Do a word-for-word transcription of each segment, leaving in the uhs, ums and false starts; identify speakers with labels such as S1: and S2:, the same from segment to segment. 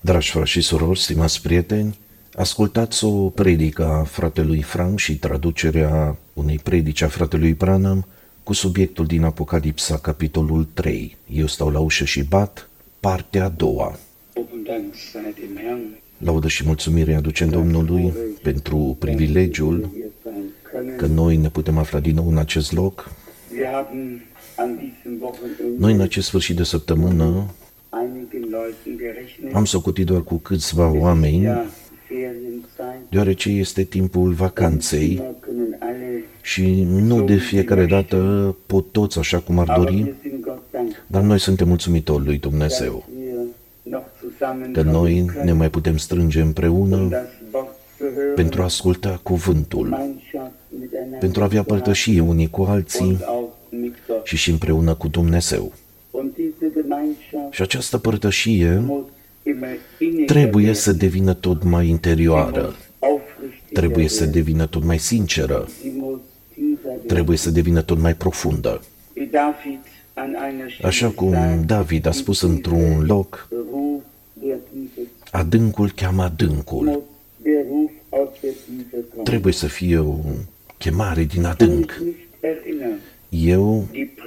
S1: Dragi frați și surori, stimați prieteni, ascultați o predică a fratelui Frank și traducerea unei predici a fratelui Branham cu subiectul din Apocalipsa, capitolul trei. Eu stau la ușă și bat, partea a doua. Laudă și mulțumire aducem Domnului pentru privilegiul că noi ne putem afla din nou în acest loc. Noi în acest sfârșit de săptămână am socotit doar cu câțiva oameni, deoarece este timpul vacanței și nu de fiecare dată pot toți așa cum ar dori, dar noi suntem mulțumitori lui Dumnezeu că noi ne mai putem strânge împreună pentru a asculta cuvântul, pentru a avea părtășie unii cu alții și și împreună cu Dumnezeu. Și această părtășie trebuie să devină tot mai interioară, trebuie să devină tot mai sinceră, trebuie să devină tot mai profundă. Așa cum David a spus într-un loc, adâncul cheamă adâncul. Trebuie să fie o chemare din adânc. Eu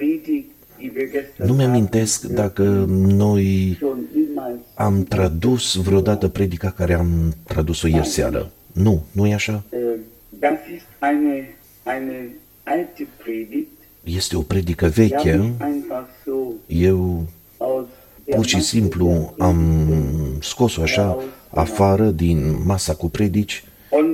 S1: nu mi-amintesc dacă noi am tradus vreodată predica care am tradus-o ieri seară. Nu, nu e așa? Este o predică veche. Eu pur și simplu am scos-o așa afară din masa cu predici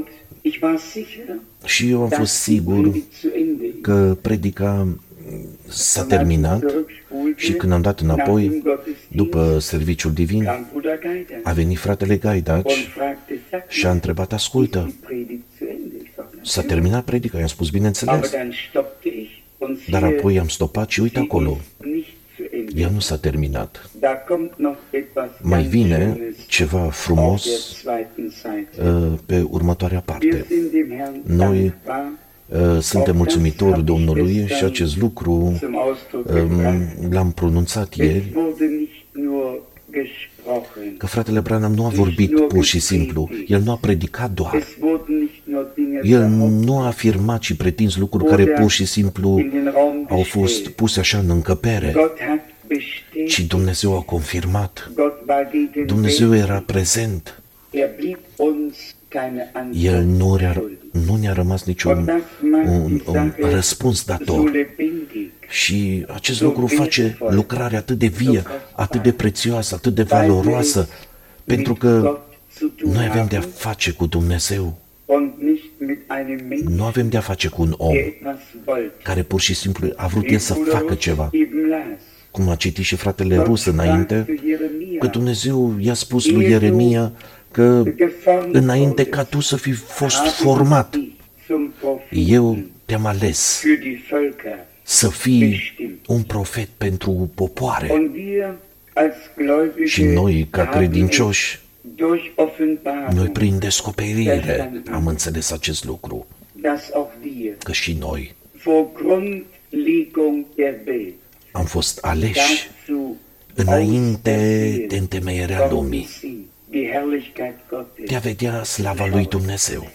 S1: și eu am fost sigur că predica s-a terminat și când am dat înapoi, după serviciul divin, a venit fratele Gaidaci și a întrebat, ascultă, s-a terminat predica? I-am spus, bineînțeles. Dar apoi am stopat și uite acolo, ea nu s-a terminat. Mai vine ceva frumos uh, pe următoarea parte. Noi uh, suntem mulțumitori Domnului și acest lucru um, l-am pronunțat ieri, că fratele Branham nu a vorbit pur și simplu, el nu a predicat doar, el nu a afirmat și pretins lucruri care pur și simplu au fost puse așa în încăpere, ci Dumnezeu a confirmat, Dumnezeu era prezent, El nu, ne-a, nu ne-a rămas niciun un, un răspuns dator. Și acest lucru face lucrarea atât de vie, atât de prețioasă, atât de valoroasă, pentru că noi avem de-a face cu Dumnezeu. Nu avem de-a face cu un om care pur și simplu a vrut el să facă ceva. Cum a citit și fratele Rus înainte, că Dumnezeu i-a spus lui Ieremia că înainte ca tu să fi fost format, eu te-am ales să fii un profet pentru popoare. Și noi, ca credincioși, noi prin descoperire am înțeles acest lucru, că și noi am fost aleși înainte de întemeierea lumii, de a vedea slava lui Dumnezeu.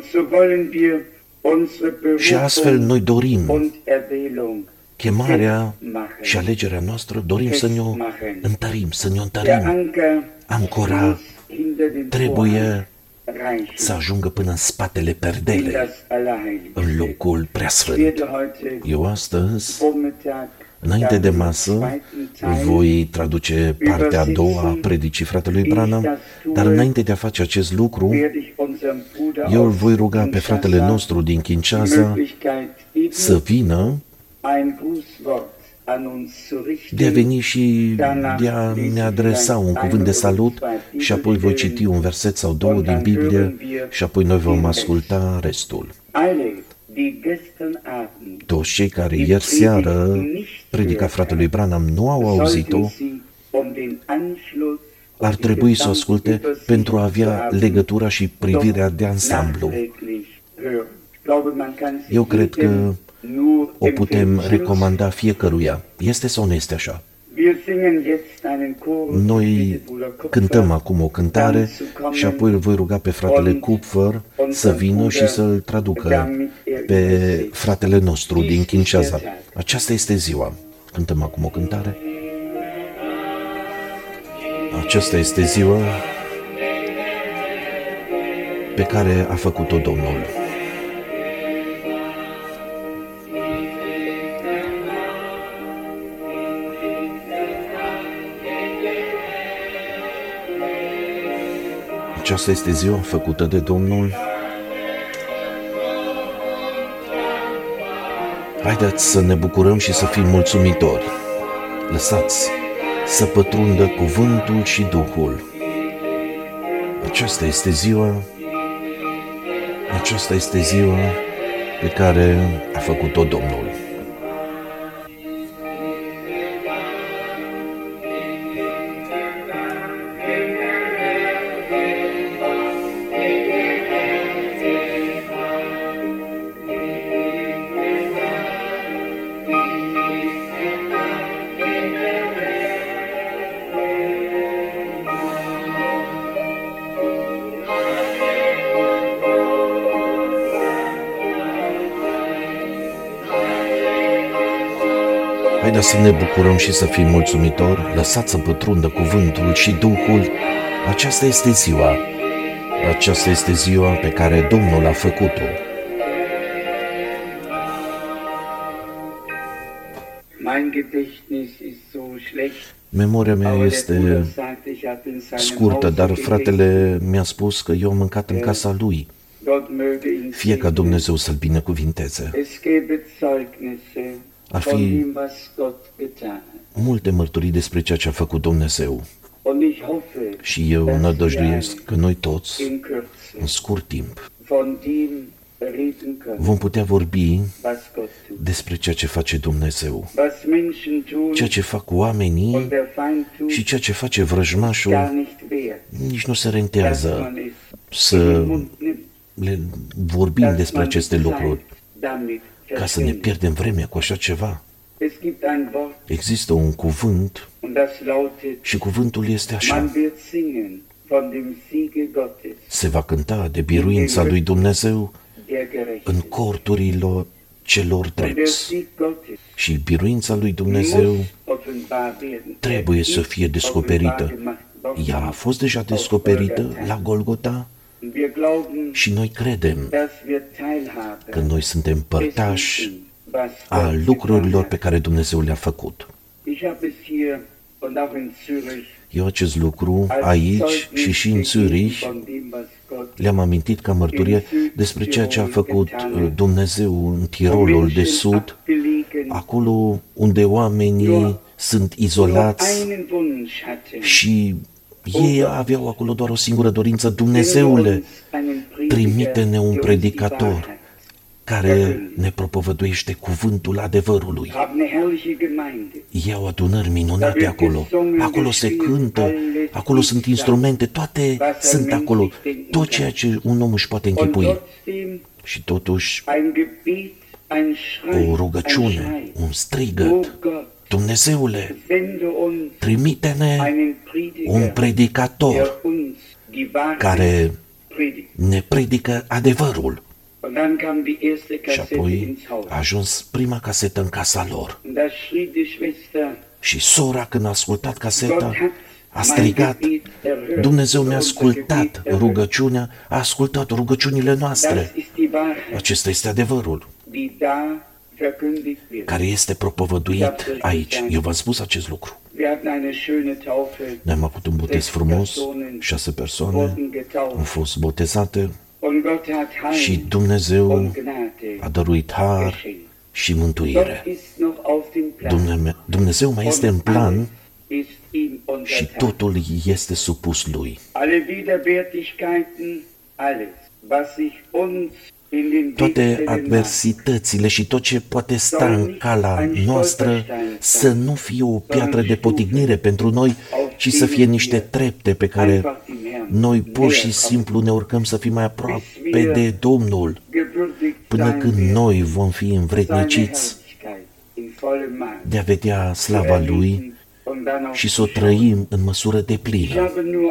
S1: Și astfel noi dorim chemarea și alegerea noastră, dorim să ne-o întărim, să ne-o întărim. Ancora trebuie să ajungă până în spatele perdele, în locul preasfânt. Eu astăzi, înainte de masă, voi traduce partea a doua a predicii fratelui Branham, dar înainte de a face acest lucru, eu îl voi ruga pe fratele nostru din Kinshasa să vină, de a veni și de a ne adresa un cuvânt de salut și apoi voi citi un verset sau două din Biblie și apoi noi vom asculta restul. Toți cei care ieri seară predica fratelui Branham nu au auzit-o, ar trebui să o asculte pentru a avea legătura și privirea de ansamblu. Eu cred că o putem recomanda fiecăruia. Este sau nu este așa? Noi cântăm acum o cântare și apoi îl voi ruga pe fratele Kupfer să vină și să-l traducă pe fratele nostru din Kinshasa. Aceasta este ziua. Cântăm acum o cântare. Aceasta este ziua pe care a făcut-o Domnul. Aceasta este ziua făcută de Domnul. Haideți să ne bucurăm și să fim mulțumitori. Lăsați să pătrundă cuvântul și Duhul. Aceasta este ziua, aceasta este ziua pe care a făcut-o Domnul. Haideți să ne bucurăm și să fim mulțumitori, lăsați să pătrundă cuvântul și Duhul. Aceasta este ziua, aceasta este ziua pe care Domnul a făcut-o. Memoria mea este scurtă, dar fratele mi-a spus că eu am mâncat în casa lui. Fie ca Dumnezeu să-l binecuvinteze. Ar fi multe mărturii despre ceea ce a făcut Dumnezeu. Și eu nădăjduiesc că noi toți, în scurt timp, vom putea vorbi despre ceea ce face Dumnezeu, ceea ce fac oamenii și ceea ce face vrăjmașul. Nici nu se rentează să le vorbim despre aceste lucruri, ca să ne pierdem vremea cu așa ceva. Există un cuvânt și cuvântul este așa: se va cânta de biruința lui Dumnezeu în corturile celor drepți. Și biruința lui Dumnezeu trebuie să fie descoperită. Ea a fost deja descoperită la Golgota și noi credem că noi suntem părtași a lucrurilor pe care Dumnezeu le-a făcut. Eu acest lucru aici și și în Zurich le-am amintit ca mărturie despre ceea ce a făcut Dumnezeu în Tirolul de Sud, acolo unde oamenii sunt izolați și ei aveau acolo doar o singură dorință: Dumnezeule, trimite-ne un predicator care ne propovăduiește cuvântul adevărului. Iau adunări minunate acolo. Acolo se cântă, acolo sunt instrumente, toate sunt acolo. Tot ceea ce un om își poate închipui. Și totuși, o rugăciune, un strigăt: Dumnezeule, trimite-ne un predicator care ne predică adevărul. Și apoi a ajuns prima casetă în casa lor. Și sora, când a ascultat caseta, a strigat: Dumnezeu mi-a ascultat rugăciunea, a ascultat rugăciunile noastre. Acesta este adevărul care este propovăduit aici. Eu v-am spus acest lucru. Ne-am avut un botez frumos, șase persoane au fost botezate și Dumnezeu a dăruit har și mântuire. Dumnezeu mai este în plan și totul este supus Lui. Toate adversitățile și tot ce poate sta în cala noastră să nu fie o piatră de potignire pentru noi, ci să fie niște trepte pe care noi pur și simplu ne urcăm să fim mai aproape de Domnul, până când noi vom fi învredniciți de a vedea slava Lui și să o trăim în măsură deplină.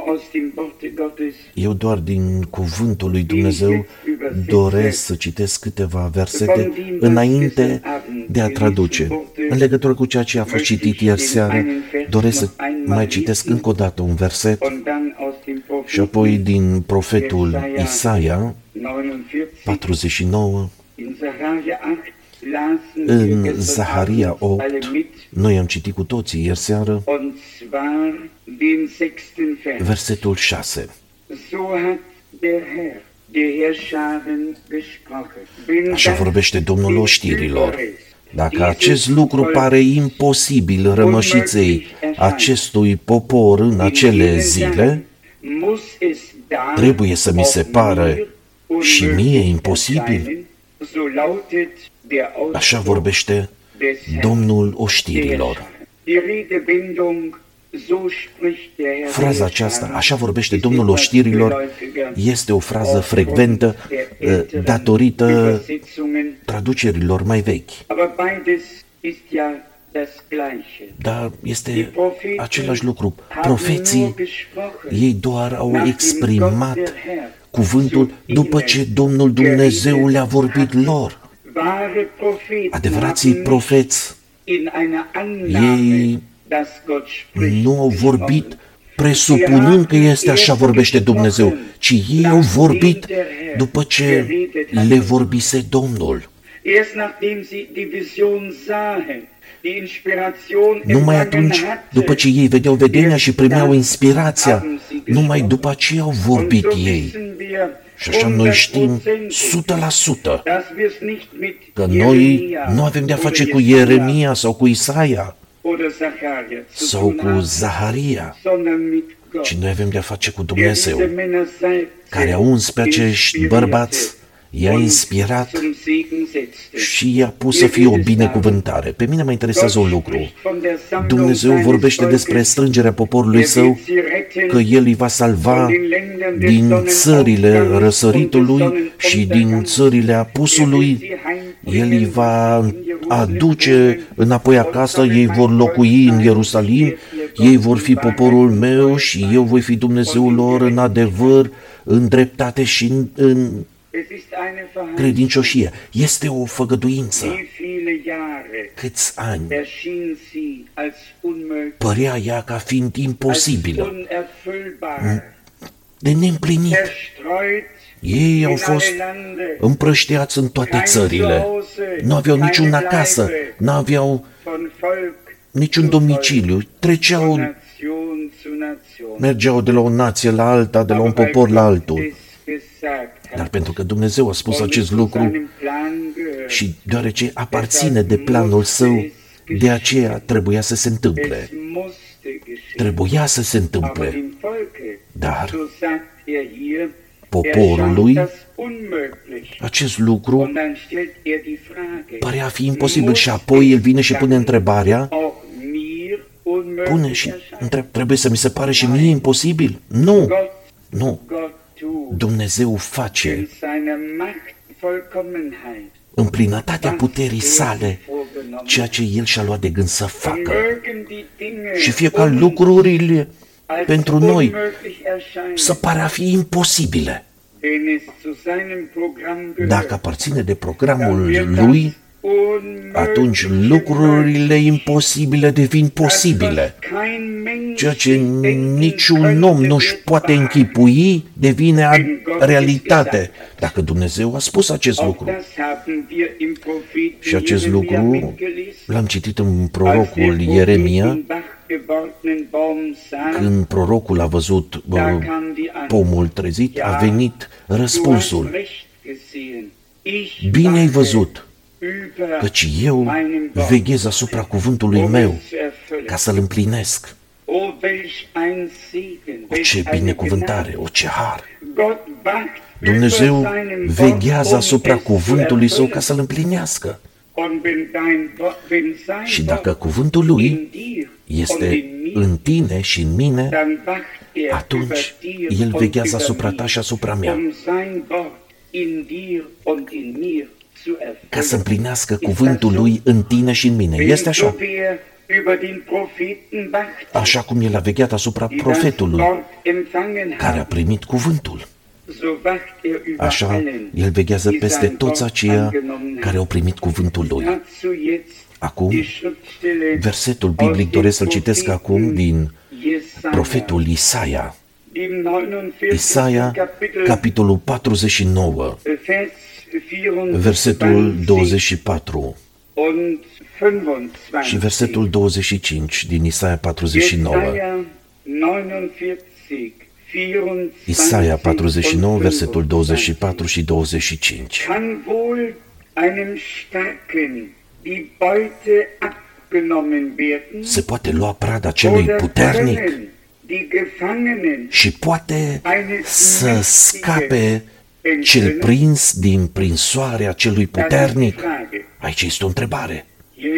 S1: Eu doar din cuvântul lui Dumnezeu doresc să citesc câteva versete înainte de a traduce. În legătură cu ceea ce a fost citit ieri seară, doresc să mai citesc încă o dată un verset și apoi din profetul Isaia patruzeci și nouă. În Zaharia opt, noi am citit cu toții ieri seară, versetul șase. Așa vorbește Domnul oștirilor. Dacă acest lucru pare imposibil rămășiței acestui popor în acele zile, trebuie să mi se pară și mie imposibil. Așa vorbește Domnul oștirilor. Fraza aceasta, așa vorbește Domnul oștirilor, este o frază frecventă datorită traducerilor mai vechi. Dar este același lucru. Profeții, ei doar au exprimat cuvântul după ce Domnul Dumnezeu le-a vorbit lor. Adevărații profeți, ei nu au vorbit presupunând că este așa vorbește Dumnezeu, ci ei au vorbit după ce le vorbise Domnul. Numai atunci, după ce ei vedeau vedenia și primeau inspirația, numai după aceea au vorbit ei. Și așa noi știm o sută la sută că noi nu avem de-a face cu Ieremia sau cu Isaia sau cu Zaharia, ci noi avem de-a face cu Dumnezeu, care a uns pe acești bărbați, i-a inspirat și i-a pus să fie o binecuvântare. Pe mine mă interesează un lucru. Dumnezeu vorbește despre strângerea poporului său, că El îi va salva din țările răsăritului și din țările apusului. El îi va aduce înapoi acasă, ei vor locui în Ierusalim, ei vor fi poporul meu și eu voi fi Dumnezeul lor în adevăr, în dreptate și în, în credincioșie. Este o făgăduință. Câți ani părea ea ca fiind imposibilă, de neîmplinit. Ei au fost împrăștiați în toate țările. Nu aveau niciuna casă, nu aveau niciun domiciliu. Treceau, mergeau de la o nație la alta, de la un popor la altul. Dar pentru că Dumnezeu a spus acest lucru și deoarece aparține de planul său, de aceea trebuia să se întâmple. Trebuia să se întâmple. Dar poporului acest lucru părea a fi imposibil și apoi el vine și pune întrebarea, pune și întreb, trebuie să mi se pare și mie imposibil? Nu, nu. Dumnezeu face în plinătatea puterii sale ceea ce El și-a luat de gând să facă. Și fie ca lucrurile pentru noi să pare a fi imposibile. Dacă aparține de programul Lui, atunci lucrurile imposibile devin posibile. Ceea ce niciun om nu-și poate închipui devine realitate. Dacă Dumnezeu a spus acest lucru. Și acest lucru l-am citit în prorocul Ieremia, când prorocul a văzut bă, pomul trezit, a venit răspunsul. Bine ai văzut, căci eu veghez asupra cuvântului meu ca să-l împlinesc. O ce binecuvântare, o ce har! Dumnezeu veghează asupra cuvântului său ca să-l împlinească. Și dacă cuvântul lui este în tine și în mine, atunci el veghează asupra ta și asupra mea, ca să împlinească cuvântul lui în tine și în mine. Este așa. așa cum el a vegheat asupra profetului care a primit cuvântul. Așa, el veghează peste toți aceia care au primit cuvântul lui. Acum, versetul biblic doresc să-l citesc acum din profetul Isaia. Isaia, capitolul patruzeci și nouă, versetul douăzeci și patru și versetul douăzeci și cinci din Isaia patruzeci și nouă. Isaia patruzeci și nouă, versetul douăzeci și patru și douăzeci și cinci. Se poate lua prada celui puternic și poate să scape cel prins din prinsoarea celui puternic? Aici este o întrebare.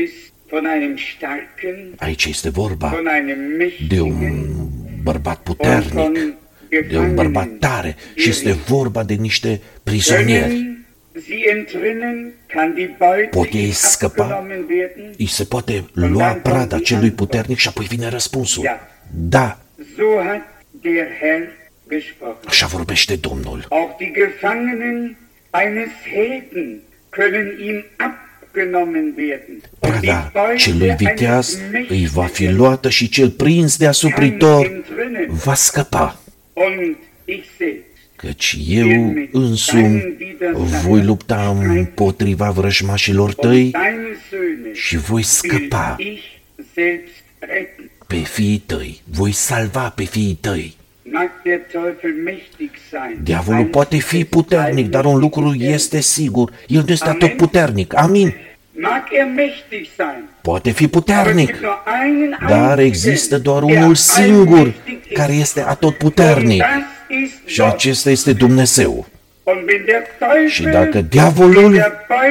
S1: Aici este vorba de un bărbat puternic, de un bărbat tare și este vorba de niște prizonieri. Pot ei scăpa? Îi se poate lua prada celui puternic și apoi vine răspunsul. Da. Așa vorbește Domnul. Prada celui viteaz îi va fi luată și cel prins de asupritor va scăpa. Căci eu însumi voi lupta împotriva vrăjmașilor tăi și voi scăpa pe fiii tăi, voi salva pe fiii tăi. Diavolul poate fi puternic, dar un lucru este sigur, el nu este atât puternic. Amin. Poate fi puternic, dar există doar unul singur care este atotputernic și acesta este Dumnezeu. Și dacă diavolul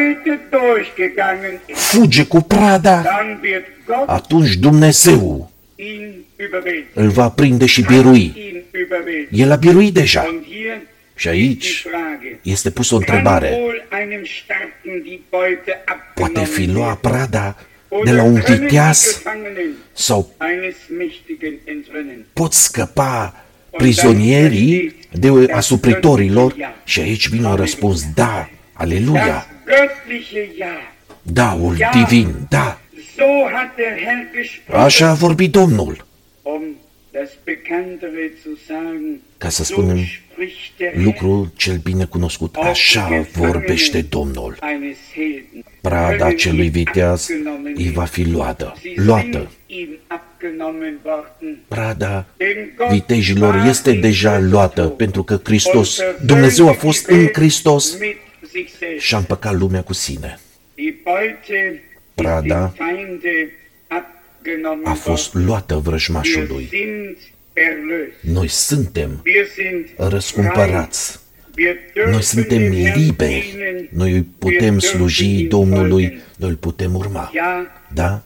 S1: fuge cu prada, atunci Dumnezeu îl va prinde și birui. El a biruit deja. Și aici este pusă o întrebare. Poate fi lua prada de la un viteaz sau pot scăpa prizonierii de asupritorilor? Și aici vine un răspuns, da, aleluia. Daul divin, da. Așa a vorbit Domnul. Ca să spunem lucrul cel bine cunoscut, așa vorbește Domnul. Prada celui viteaz îi va fi luată, luată. Prada vitejilor este deja luată, pentru că Hristos, Dumnezeu a fost în Hristos și a împăcat lumea cu sine. Prada a fost luată vrăjmașului. Noi suntem răscumpărați. Noi suntem liberi. Noi putem sluji Domnului, noi îl putem urma. Da?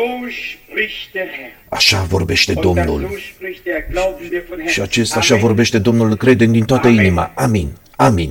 S1: Așa vorbește Domnul. Și acesta așa vorbește Domnul, credem din toată inima. Amin. Amin.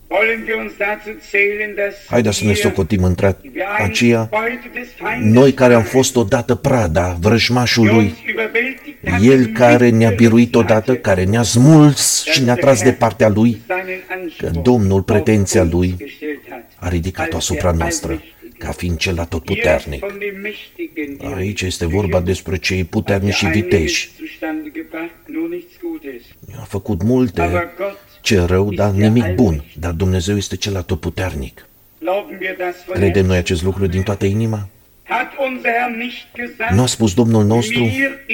S1: Haideți să ne socotim între aceia, noi care am fost odată prada vrăjmașului, el care ne-a biruit odată, care ne-a smuls și ne-a tras de partea lui, că Domnul pretenția lui a ridicat-o asupra noastră, ca fiind cel atotputernic. Aici este vorba despre cei puternici și viteji. A făcut multe, ce rău, dar nimic bun. Dar Dumnezeu este cel atotputernic. Credem noi acest lucru din toată inima? Nu a spus Domnul nostru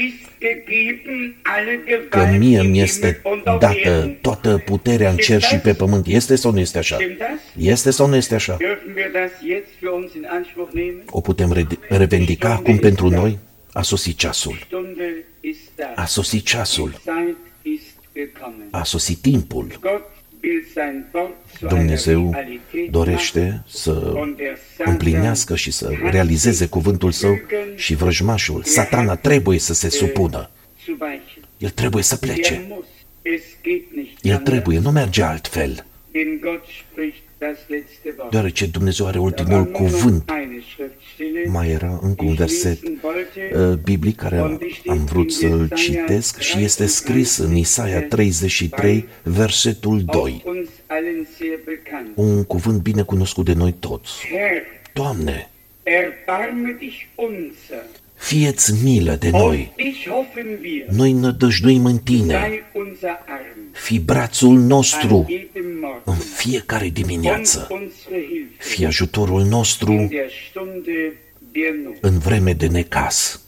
S1: că mie mi este dată toată puterea în cer și pe pământ? Este sau nu este așa? Este sau nu este așa? O putem revendica acum pentru noi? A sosit ceasul. A sosit ceasul. A sosit timpul. Dumnezeu dorește să împlinească și să realizeze cuvântul său și vrăjmașul, Satana, trebuie să se supună. El trebuie să plece. El trebuie, nu merge altfel. deoarece Dumnezeu are ultimul cuvânt. Mai era încă un verset biblic care am vrut să-l citesc și este scris în Isaia treizeci și trei, versetul doi. Un cuvânt bine cunoscut de noi toți. Doamne, fie-ți milă de noi, noi nădăjduim în Tine, fii brațul nostru în fiecare dimineață, fii ajutorul nostru în vreme de necaz.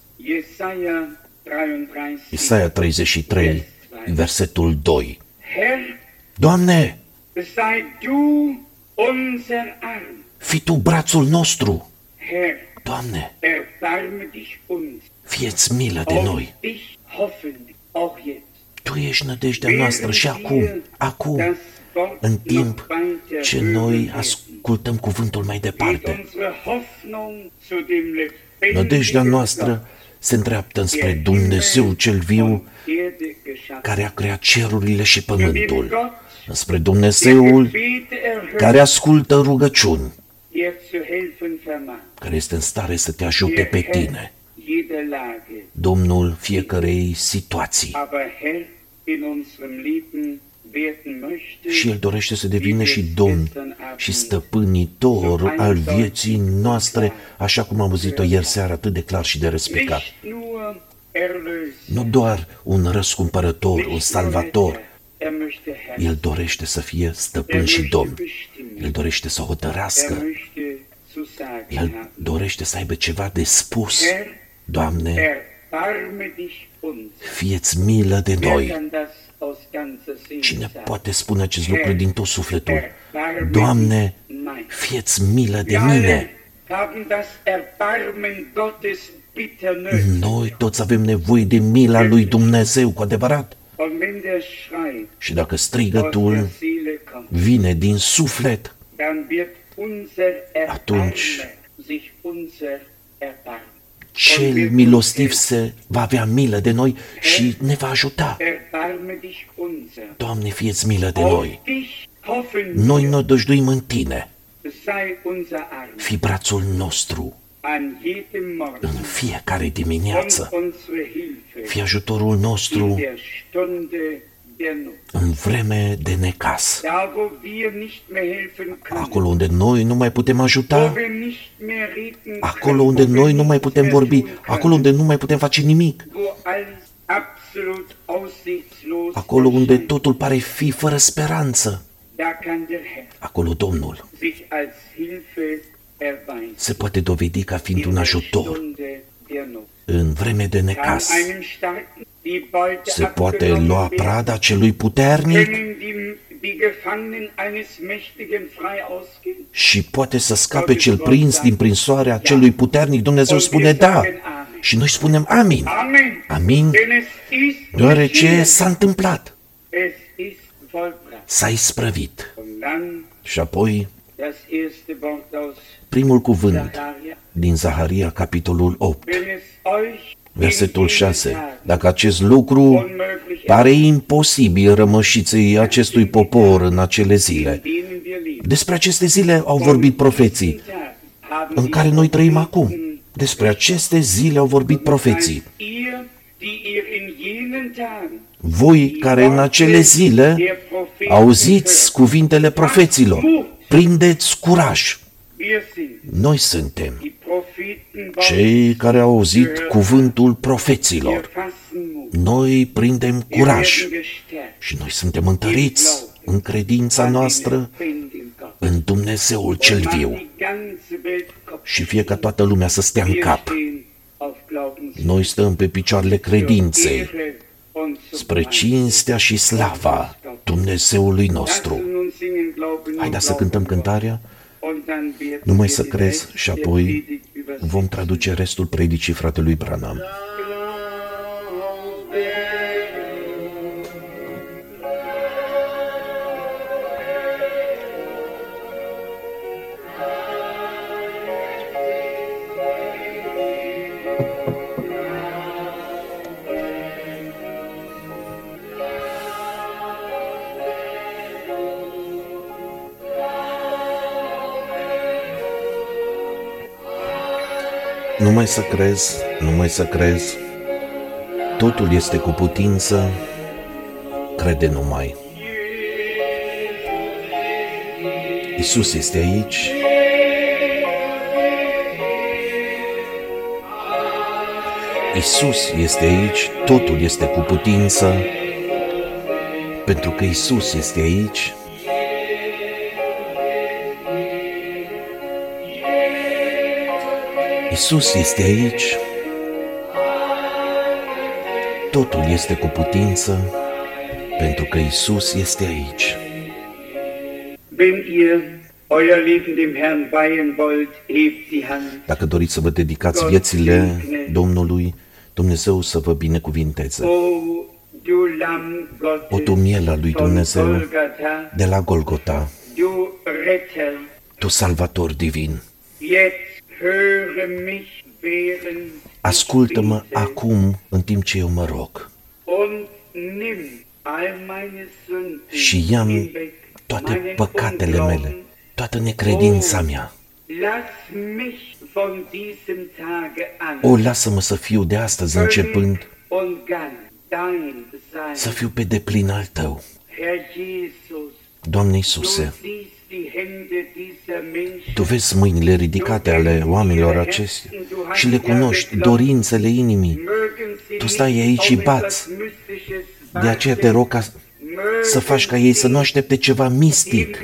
S1: Isaia treizeci și trei, versetul doi. Doamne, fii Tu brațul nostru. Doamne, fie-ți milă de noi. Tu ești nădejdea noastră și acum, acum, în timp ce noi ascultăm cuvântul mai departe. Nădejdea noastră se îndreaptă înspre Dumnezeu cel viu, care a creat cerurile și pământul, înspre Dumnezeul care ascultă rugăciuni, care este în stare să te ajute pe tine, Domnul fiecarei situații. Și El dorește să devină și Domn și stăpânitor al vieții noastre, așa cum am văzut-o ieri seara atât de clar și de respectat. Nu doar un răscumpărător, un salvator, El dorește să fie stăpân și Domn. El dorește să hotărască. El dorește să aibă ceva de spus. Doamne, fie-ți milă de noi. Cine poate spune acest lucru din tot sufletul? Doamne, fie-ți milă de mine. Noi toți avem nevoie de mila lui Dumnezeu, cu adevărat. Și dacă strigătul vine din suflet, atunci cel milostiv se va avea milă de noi și ne va ajuta. Doamne, fie-ți milă de noi. Noi nădăjduim în Tine. Fii brațul nostru în fiecare dimineață. Fii ajutorul nostru în vreme de necaz. Acolo unde noi nu mai putem ajuta, acolo unde noi nu mai putem vorbi, acolo unde nu mai putem face nimic, acolo unde totul pare fi fără speranță, acolo Domnul se poate dovedi ca fiind un ajutor în vreme de necaz. Se poate lua prada celui puternic și poate să scape cel prins din prinsoarea celui puternic. Dumnezeu spune da și noi spunem amin. Amin, deoarece s-a întâmplat, s-a isprăvit. Și apoi primul cuvânt din Zaharia, capitolul opt, versetul șase. Dacă acest lucru pare imposibil rămășiței acestui popor în acele zile, despre aceste zile au vorbit profeții în care noi trăim acum. Despre aceste zile au vorbit profeții. Voi care în acele zile auziți cuvintele profeților, prindeți curaj. Noi suntem cei care au auzit cuvântul profeților. Noi prindem curaj și noi suntem întăriți în credința noastră în Dumnezeul cel viu. Și fie ca toată lumea să stea în cap. Noi stăm pe picioarele credinței spre cinstea și slava Dumnezeului nostru. Haideți să cântăm cântarea, numai să crezi, și apoi vom traduce restul predicii fratelui Branham. Numai să crezi, numai să crezi, totul este cu putință, crede numai. Iisus este aici. Iisus este aici, totul este cu putință, pentru că Iisus este aici. Iisus este aici, totul este cu putință, pentru că Iisus este aici. Dacă doriți să vă dedicați viețile Domnului, Dumnezeu să vă binecuvinteze. O, tu miela lui Dumnezeu de la Golgota, tu salvator divin, ascultă-mă acum în timp ce eu mă rog și ia-mi toate păcatele mele, toată necredința mea. O, lasă-mă să fiu de astăzi începând, să fiu pe deplin al Tău. Doamne Iisuse, Tu vezi mâinile ridicate ale oamenilor aceștia și le cunoști, dorințele inimii. Tu stai aici și bați. De aceea te rog ca să faci ca ei să nu aștepte ceva mistic.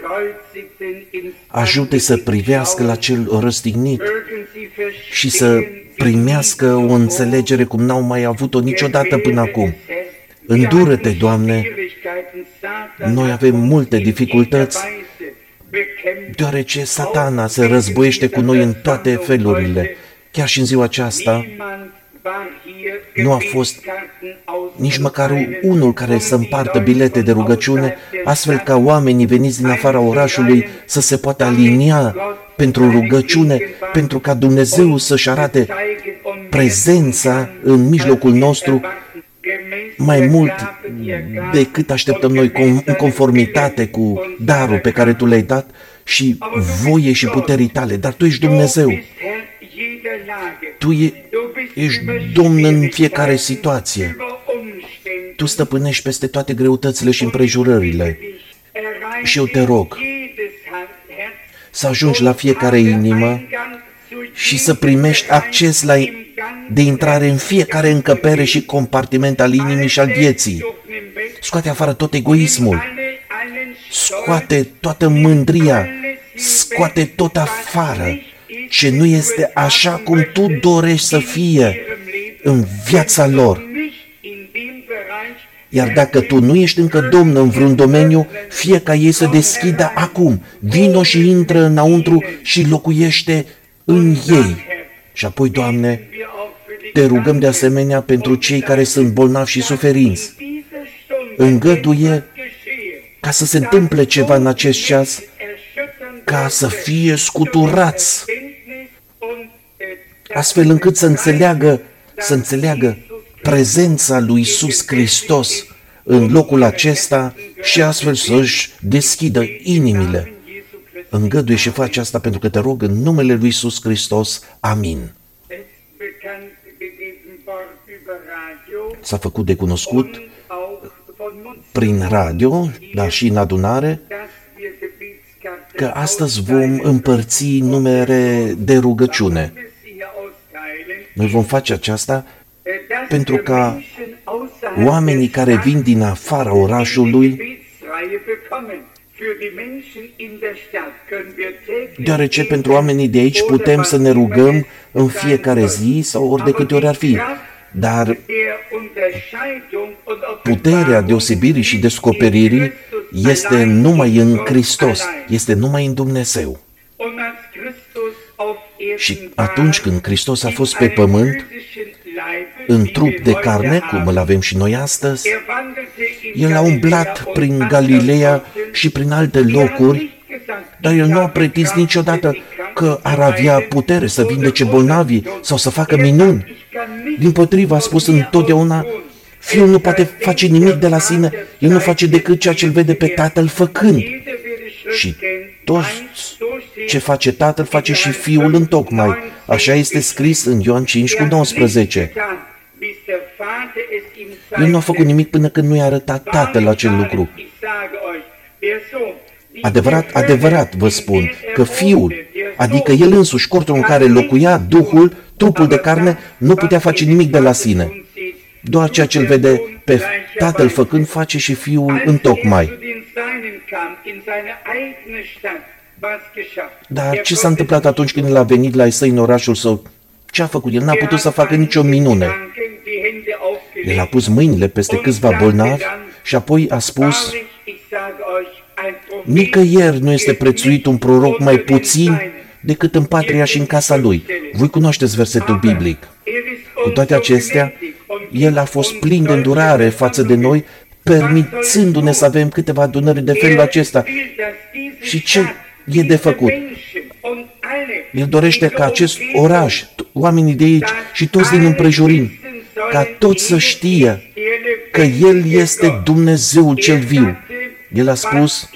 S1: Ajută-i să privească la cel răstignit și să primească o înțelegere cum n-au mai avut-o niciodată până acum. Îndură-te, Doamne, noi avem multe dificultăți, deoarece Satana se războiește cu noi în toate felurile. Chiar și în ziua aceasta nu a fost nici măcar unul care să împartă bilete de rugăciune, astfel ca oamenii veniți din afara orașului să se poată alinia pentru rugăciune, pentru ca Dumnezeu să-și arate prezența în mijlocul nostru mai mult decât așteptăm noi, în conformitate cu darul pe care Tu le-ai dat și voie și puterii Tale. Dar Tu ești Dumnezeu. Tu e, ești Domn în fiecare situație. Tu stăpânești peste toate greutățile și împrejurările. Și eu te rog să ajungi la fiecare inimă și să primești acces la, de intrare în fiecare încăpere și compartiment al inimii și al vieții. Scoate afară tot egoismul, scoate toată mândria, scoate tot afară ce nu este așa cum Tu dorești să fie în viața lor. Iar dacă Tu nu ești încă Domn în vreun domeniu, fie ca ei să deschidă acum. Vino și intră înăuntru și locuiește în ei. Și apoi, Doamne, Te rugăm de asemenea pentru cei care sunt bolnavi și suferinți. Îngăduie ca să se întâmple ceva în acest ceas, ca să fie scuturați, astfel încât să înțeleagă, să înțeleagă prezența lui Iisus Hristos în locul acesta și astfel să-și deschidă inimile. Îngăduie și face asta pentru că te rog în numele lui Iisus Hristos. Amin. S-a făcut de cunoscut prin radio, dar și în adunare, că astăzi vom împărți numere de rugăciune. Noi vom face aceasta pentru ca oamenii care vin din afara orașului, deoarece pentru oamenii de aici putem să ne rugăm în fiecare zi sau ori de câte ori ar fi, dar puterea deosebirii și descoperirii este numai în Hristos, este numai în Dumnezeu. Și atunci când Hristos a fost pe pământ, în trup de carne, cum îl avem și noi astăzi, El a umblat prin Galileea și prin alte locuri, dar El nu a pretins niciodată că ar avea putere să vindece bolnavii sau să facă minuni. Dimpotrivă, a spus întotdeauna, Fiul nu poate face nimic de la sine, El nu face decât ceea ce îl vede pe Tatăl făcând. Și toți Ce face Tatăl, face și Fiul întocmai. Așa este scris în Ioan cinci cu nouăsprezece. El nu a făcut nimic până când nu i-a arătat Tatăl acel lucru. Adevărat, adevărat vă spun că Fiul, adică El însuși, cortul în care locuia Duhul, trupul de carne, nu putea face nimic de la sine. Doar ceea ce îl vede pe Tatăl făcând, face și Fiul întocmai. Dar ce s-a întâmplat atunci când el a venit la săi în orașul său? Ce a făcut? El n-a putut să facă nicio minune. El a pus mâinile peste câțiva bolnavi și apoi a spus: nicăieri nu este prețuit un proroc mai puțin decât în patria și în casa lui. Voi cunoașteți versetul biblic. Cu toate acestea, el a fost plin de îndurare față de noi, permițându-ne să avem câteva adunări de felul acesta. Și ce e de făcut? El dorește ca acest oraș, oamenii de aici și toți din împrejurim, ca toți să știe că El este Dumnezeul cel viu. El a spus: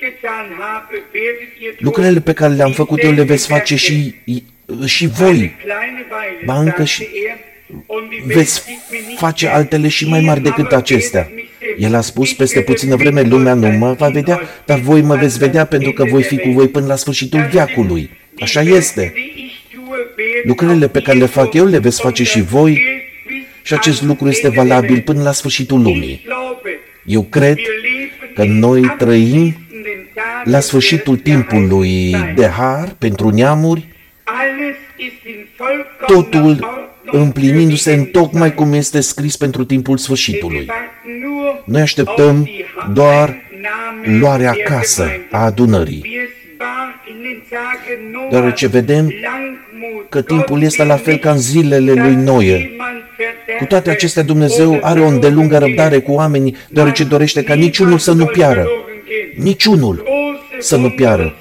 S1: lucrurile pe care le-am făcut eu le veți face și, și voi. Ba încă și veți face altele și mai mari decât acestea. El a spus: peste puțină vreme lumea nu mă va vedea, dar voi mă veți vedea pentru că voi fi cu voi până la sfârșitul veacului. Așa este. Lucrurile pe care le fac eu le veți face și voi și acest lucru este valabil până la sfârșitul lumii. Eu cred că noi trăim la sfârșitul timpului de har pentru neamuri, totul împlinindu-se în tocmai cum este scris pentru timpul sfârșitului. Noi așteptăm doar luarea acasă a adunării, deoarece vedem că timpul este la fel ca în zilele lui Noe. Cu toate acestea, Dumnezeu are o îndelungă răbdare cu oamenii, deoarece dorește ca niciunul să nu piară. Niciunul să nu piară.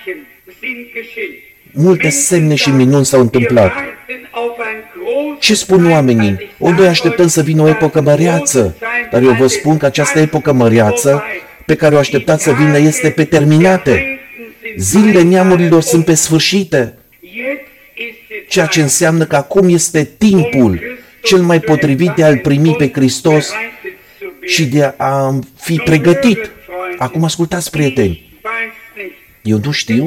S1: Multe semne și minuni s-au întâmplat. Ce spun oamenii? O, noi așteptăm să vină o epocă măreață, dar eu vă spun că această epocă măreață pe care o așteptați să vină este pe terminate. Zilele neamurilor sunt pe sfârșite, ceea ce înseamnă că acum este timpul cel mai potrivit de a-L primi pe Hristos și de a fi pregătit. Acum ascultați, prieteni, eu nu știu,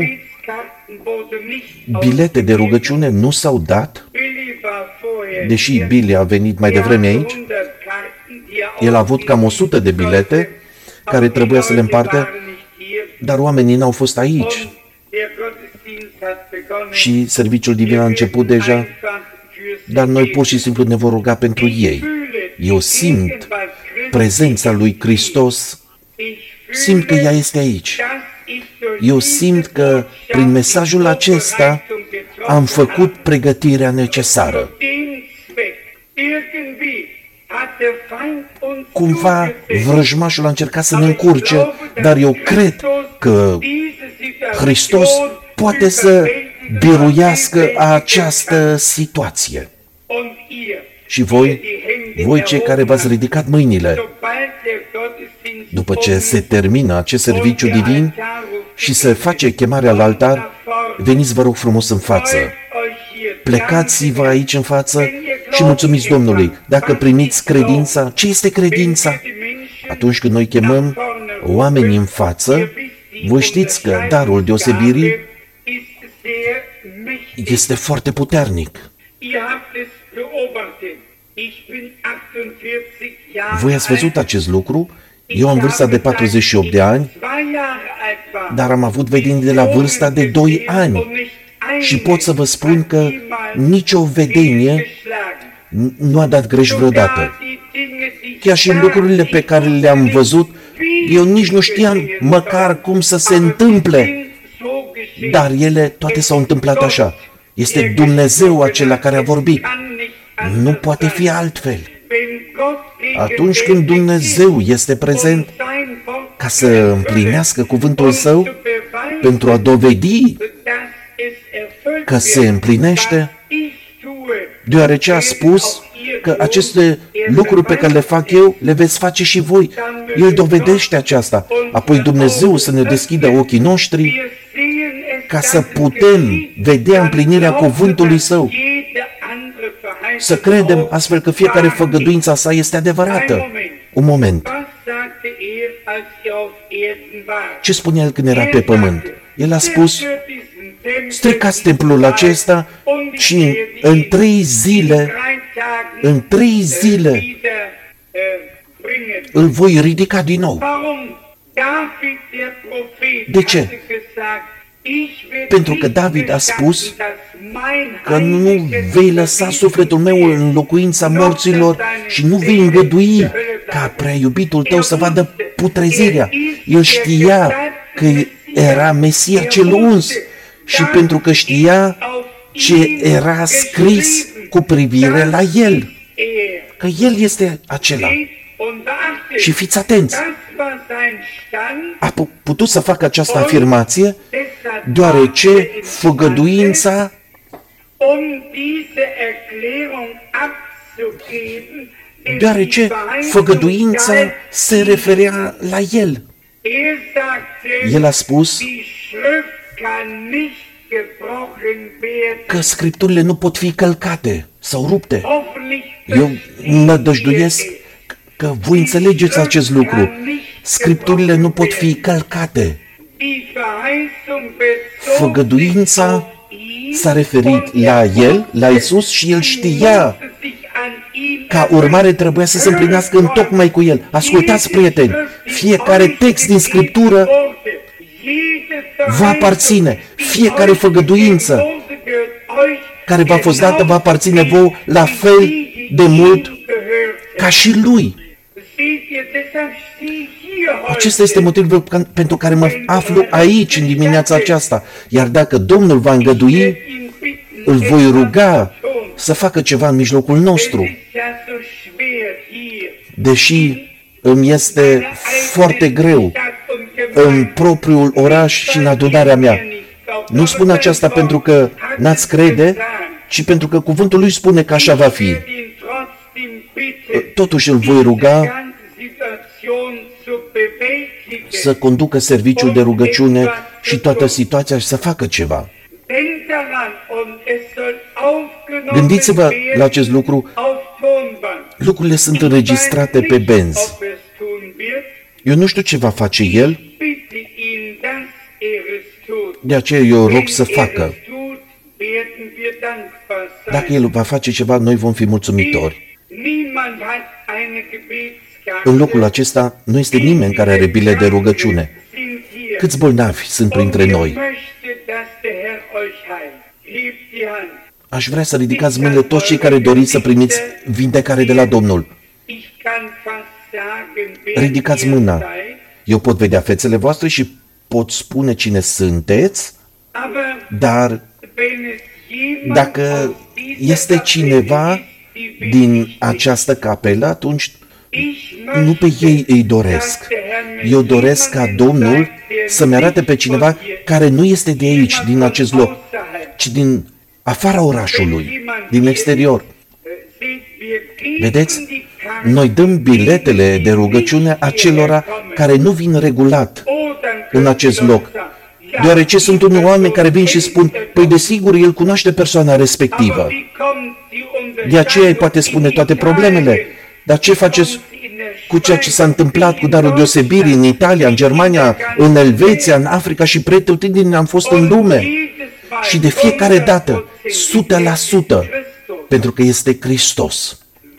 S1: bilete de rugăciune nu s-au dat, deși Billy a venit mai devreme aici. El a avut cam o sută de bilete care trebuia să le împarte, dar oamenii n-au fost aici. Și serviciul divin a început deja, dar noi pur și simplu ne vom ruga pentru ei. Eu simt prezența lui Hristos, simt că ea este aici. Eu simt că prin mesajul acesta am făcut pregătirea necesară. Cumva vrăjmașul a încercat să ne încurce, dar eu cred că Hristos poate să biruiască această situație. Și voi, voi cei care v-ați ridicat mâinile, după ce se termină acest serviciu divin și se face chemarea la altar, veniți, vă rog frumos, în față. Plecați-vă aici în față și mulțumiți Domnului. Dacă primiți credința, ce este credința? Atunci când noi chemăm oamenii în față, voi știți că darul deosebirii este foarte puternic. Voi ați văzut acest lucru? Eu am vârsta de patruzeci și opt de ani, dar am avut vedeni de la vârsta de doi ani. Și pot să vă spun că nicio vedenie nu a dat greș vreodată. Chiar și în lucrurile pe care le-am văzut, eu nici nu știam măcar cum să se întâmple, dar ele toate s-au întâmplat așa. Este Dumnezeu acela care a vorbit. Nu poate fi altfel. Atunci când Dumnezeu este prezent ca să împlinească cuvântul Său, pentru a dovedi că se împlinește, deoarece a spus că aceste lucruri pe care le fac eu, le veți face și voi. El dovedește aceasta. Apoi Dumnezeu să ne deschidă ochii noștri ca să putem vedea împlinirea cuvântului Său. Să credem astfel că fiecare făgăduință a sa este adevărată. Un moment. Ce spunea el când era pe pământ? El a spus, stricați templul acesta și în trei zile, în trei zile, îl voi ridica din nou. De ce? Pentru că David a spus că nu vei lăsa sufletul meu în locuința morților și nu vei îngădui ca prea iubitul tău să vadă putrezirea. El știa că era Mesia cel uns și pentru că știa ce era scris cu privire la el, că el este acela. Și fiți atenți, a putut să facă această afirmație deoarece făgăduința deoarece făgăduința se referea la el. El a spus că Scripturile nu pot fi călcate sau rupte. Eu nădăjduiesc că voi înțelegeți acest lucru. Scripturile nu pot fi călcate. Făgăduința s-a referit la el, la Iisus, și el știa. Ca urmare trebuia să se împlinească întocmai cu el. Ascultați, prieteni, fiecare text din Scriptură va aparține, fiecare făgăduință care v-a fost dată va aparține vouă la fel de mult ca și lui. Acesta este motivul pentru care mă aflu aici în dimineața aceasta. Iar dacă Domnul va îngădui, îl voi ruga să facă ceva în mijlocul nostru. Deși îmi este foarte greu în propriul oraș și în adunarea mea. Nu spun aceasta pentru că n-ați crede, ci pentru că cuvântul lui spune că așa va fi. Totuși îl voi ruga să conducă serviciul de rugăciune și toată situația și să facă ceva. Gândiți-vă la acest lucru. Lucrurile sunt înregistrate pe benzi. Eu nu știu ce va face el, de aceea eu rog să facă. Dacă el va face ceva, noi vom fi mulțumitori. În locul acesta nu este nimeni care are bile de rugăciune. Câți bolnavi sunt printre noi? Aș vrea să ridicați mâinile toți cei care doriți să primiți vindecare de la Domnul. Ridicați mâna. Eu pot vedea fețele voastre și pot spune cine sunteți, dar dacă este cineva din această capelă, atunci nu pe ei îi doresc. Eu doresc ca Domnul să-mi arate pe cineva care nu este de aici, din acest loc, ci din afara orașului, din exterior. Vedeți? Noi dăm biletele de rugăciune acelora care nu vin regulat în acest loc. Deoarece sunt unii oameni care vin și spun, păi desigur, el cunoaște persoana respectivă. De aceea îi poate spune toate problemele. Dar ce faceți cu ceea ce s-a întâmplat cu darul deosebirii în Italia, în Germania, în Elveția, în Africa și pretutindeni am fost în lume? Și de fiecare dată, sută la sută, pentru că este Hristos.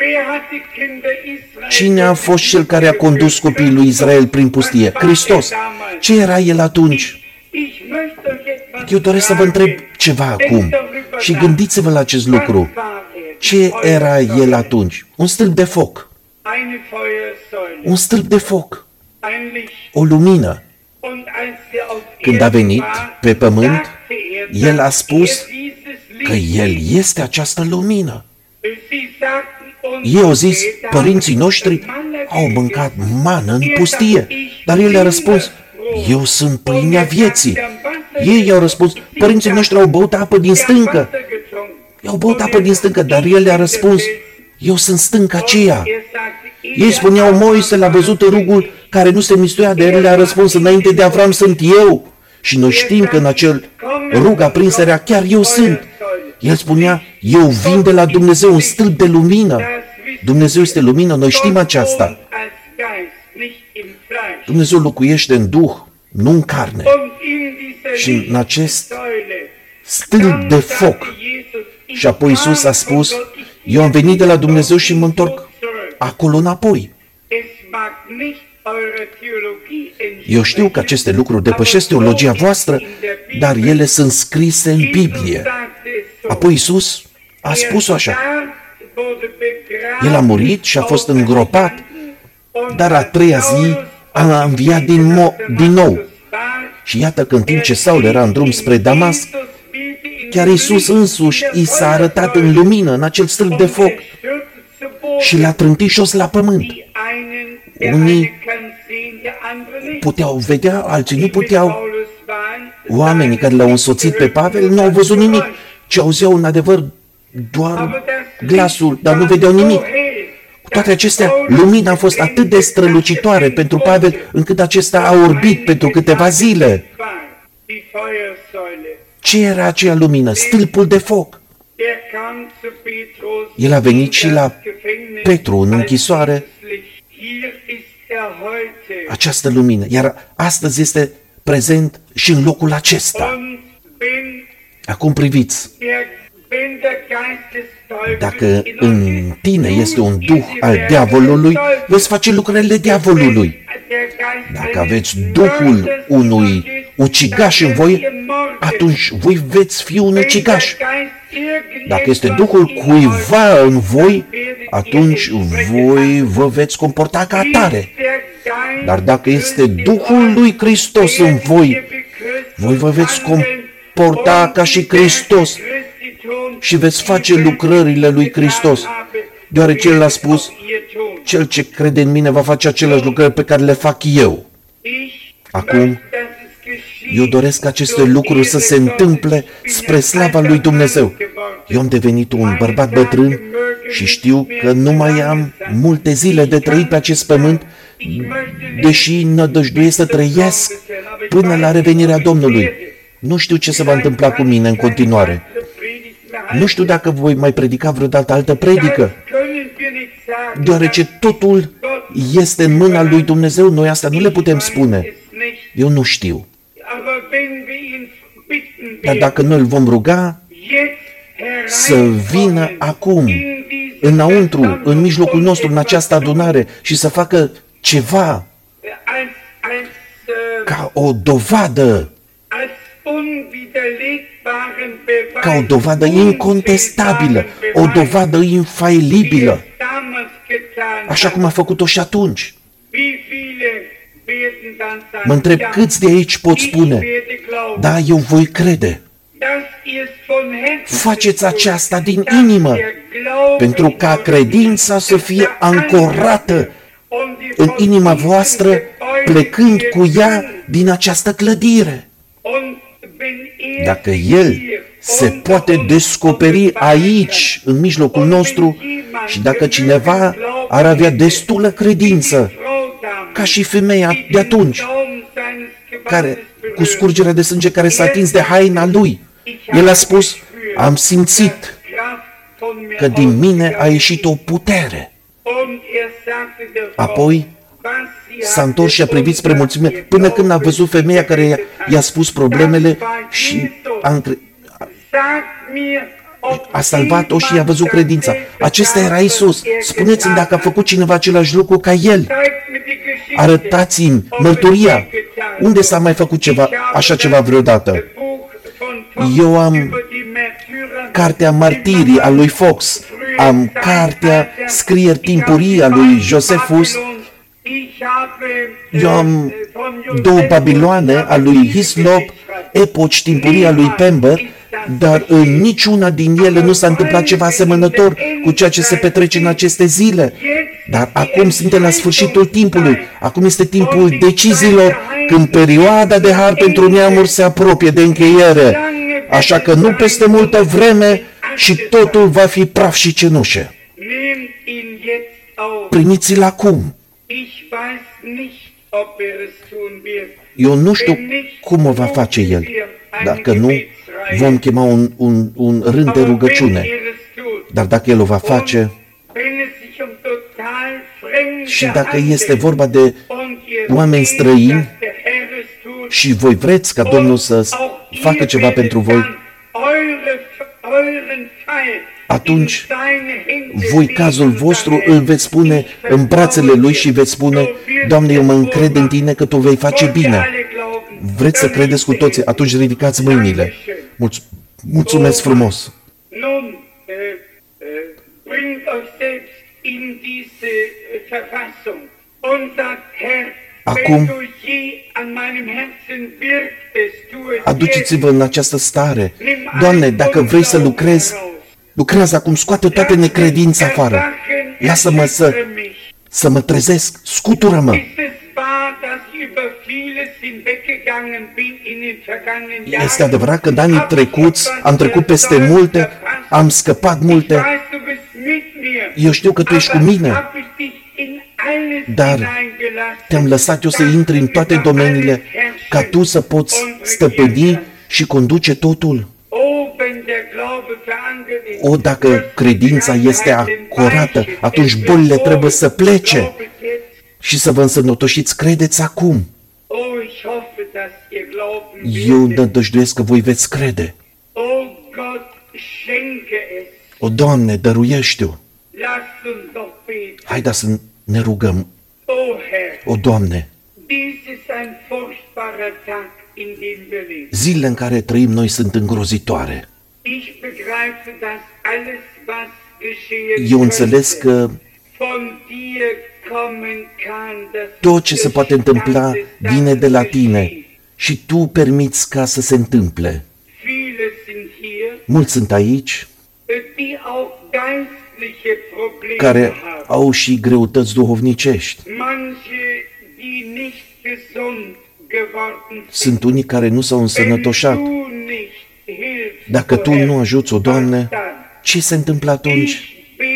S1: Cine a fost cel care a condus copiii lui Israel prin pustie? Hristos. Ce era el atunci? Eu doresc să vă întreb ceva acum și gândiți-vă la acest lucru. Ce era el atunci? Un stâlp de foc. Un stâlp de foc. O lumină. Când a venit pe pământ, el a spus că el este această lumină. Ei au zis, părinții noștri au mâncat mană în pustie, dar el a răspuns, eu sunt pâinea vieții. Ei i-au răspuns, părinții noștri au băut apă din stâncă. I-au băut apă din stâncă, dar el le-a răspuns, eu sunt stânca aceea. Ei spuneau, Moise l-a văzut în rugul care nu se mistuia, de el le-a răspuns, înainte de Avram sunt eu Și noi știm că în acel rug aprins era chiar eu sunt. El spunea, eu vin de la Dumnezeu, un stâlp de lumină. Dumnezeu este lumină, noi știm aceasta. Dumnezeu locuiește în Duh, nu în carne. Și în acest stâlp de foc. Și apoi Iisus a spus, eu am venit de la Dumnezeu și mă întorc acolo înapoi. Eu știu că aceste lucruri depășesc teologia voastră, dar ele sunt scrise în Biblie. Apoi Iisus a spus-o așa. El a murit și a fost îngropat, dar a treia zi a înviat din, mo- din nou. Și iată că în timp ce Saul era în drum spre Damasc, chiar Iisus însuși i s-a arătat în lumină, în acel stâlp de foc, și l-a trântit jos la pământ. Unii puteau vedea, alții nu puteau. Oamenii care l-au însoțit pe Pavel nu au văzut nimic, ci auzeau în adevăr doar glasul, dar nu vedeau nimic. Cu toate acestea, lumina a fost atât de strălucitoare pentru Pavel, încât acesta a orbit pentru câteva zile. Ce era aceea lumină? Stâlpul de foc. El a venit și la Petru în închisoare, această lumină, iar astăzi este prezent și în locul acesta. Acum priviți, dacă în tine este un duh al diavolului, veți face lucrurile diavolului. Dacă aveți duhul unui ucigaș în voi, atunci voi veți fi un ucigaș. Dacă este duhul cuiva în voi, atunci voi vă veți comporta ca atare. Dar dacă este Duhul lui Hristos în voi, voi vă veți comporta ca și Hristos și veți face lucrările lui Hristos. Deoarece El a spus, cel ce crede în mine va face aceleași lucrări pe care le fac eu. Acum, eu doresc ca aceste lucruri să se întâmple spre slava lui Dumnezeu. Eu am devenit un bărbat bătrân și știu că nu mai am multe zile de trăit pe acest pământ, deși nădăjduiesc să trăiesc până la revenirea Domnului. Nu știu ce se va întâmpla cu mine în continuare. Nu știu dacă voi mai predica vreodată altă predică, deoarece totul este în mâna lui Dumnezeu. Noi asta nu le putem spune. Eu nu știu. Dar dacă noi îl vom ruga să vină acum, înăuntru, în mijlocul nostru, în această adunare și să facă ceva ca o dovadă, ca o dovadă incontestabilă, o dovadă infailibilă, așa cum a făcut-o și atunci. Mă întreb câți de aici pot spune, da, eu voi crede. Faceți aceasta din inimă, pentru ca credința să fie ancorată în inima voastră, plecând cu ea din această clădire. Dacă El se poate descoperi aici, în mijlocul nostru, și dacă cineva ar avea destulă credință, ca și femeia de atunci, care, cu scurgerea de sânge care s-a atins de haina lui, el a spus, am simțit că din mine a ieșit o putere. Apoi s-a întors și a privit spre mulțime, până când a văzut femeia care i-a, i-a spus problemele și a, încre... a salvat-o și i-a văzut credința. Acesta era Iisus. Spuneți-mi dacă a făcut cineva același lucru ca El. Arătați-mi mărturia. Unde s-a mai făcut ceva, așa ceva vreodată? Eu am cartea Martirii a lui Fox, am cartea Scrieri timpurii a lui Josephus, eu am două Babiloane a lui Hislop, epoci timpurii a lui Pember, dar în niciuna din ele nu s-a întâmplat ceva asemănător cu ceea ce se petrece în aceste zile. Dar acum suntem la sfârșitul timpului. Acum este timpul deciziilor, când perioada de har pentru neamuri se apropie de încheiere. Așa că nu peste multă vreme și totul va fi praf și cenușă. Primiți-l acum. Eu nu știu cum o va face El. Dacă nu, vom chema un, un, un rând de rugăciune. Dar dacă El o va face, și dacă este vorba de oameni străini și voi vreți ca Domnul să facă ceva pentru voi, atunci voi cazul vostru îl veți pune în brațele Lui și veți spune: Doamne, eu mă încred în Tine că Tu vei face bine. Vreți să credeți cu toții? Atunci ridicați mâinile. Mulț- mulțumesc frumos! Acum, aduceți-vă în această stare. Doamne, dacă vrei să lucrezi, lucrează acum, scoate toată necredința afară. Lasă-mă să, să mă trezesc, scutură-mă. Este adevărat că în anii trecuți am trecut peste multe, am scăpat multe. Eu știu că Tu ești cu mine, dar Te-am lăsat eu să intri în toate domeniile ca Tu să poți stăpâni și conduce totul. O, dacă credința este acorată, atunci bolile trebuie să plece și să vă însănătoșiți. Credeți acum. Eu nădăjduiesc că voi veți crede. O, Doamne, dăruiește-o. Haideți să ne rugăm. O, Doamne, zilele în care trăim noi sunt îngrozitoare. Eu înțeles că tot ce se poate întâmpla vine de la Tine și Tu permiți ca să se întâmple. Mulți sunt aici care au și greutăți duhovnicești. Sunt unii care nu s-au însănătoșat. Dacă Tu nu ajuți, o Doamne, ce se întâmplă atunci?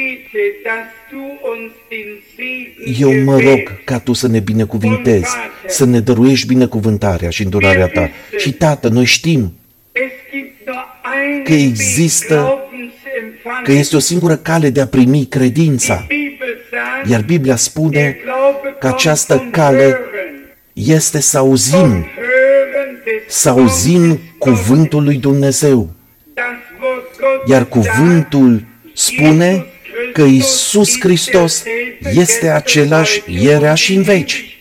S1: Eu mă rog ca Tu să ne binecuvintezi, să ne dăruiești binecuvântarea și îndurarea Ta. Și, Tată, noi știm că există, că este o singură cale de a primi credința. Iar Biblia spune că această cale este să auzim, să auzim cuvântul lui Dumnezeu. Iar cuvântul spune că Iisus Hristos este același ierea și în veci.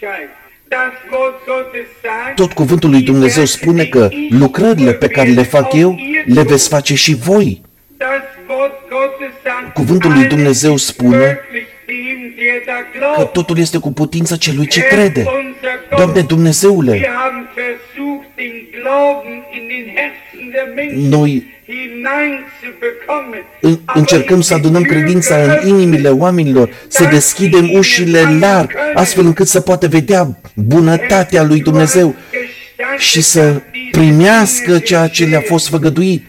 S1: Tot cuvântul lui Dumnezeu spune că lucrările pe care le fac eu, le veți face și voi. Cuvântul lui Dumnezeu spune că totul este cu putință celui ce crede. Doamne Dumnezeule, noi încercăm să adunăm credința în inimile oamenilor, să deschidem ușile larg, astfel încât să poată vedea bunătatea lui Dumnezeu și să primească ceea ce le-a fost făgăduit.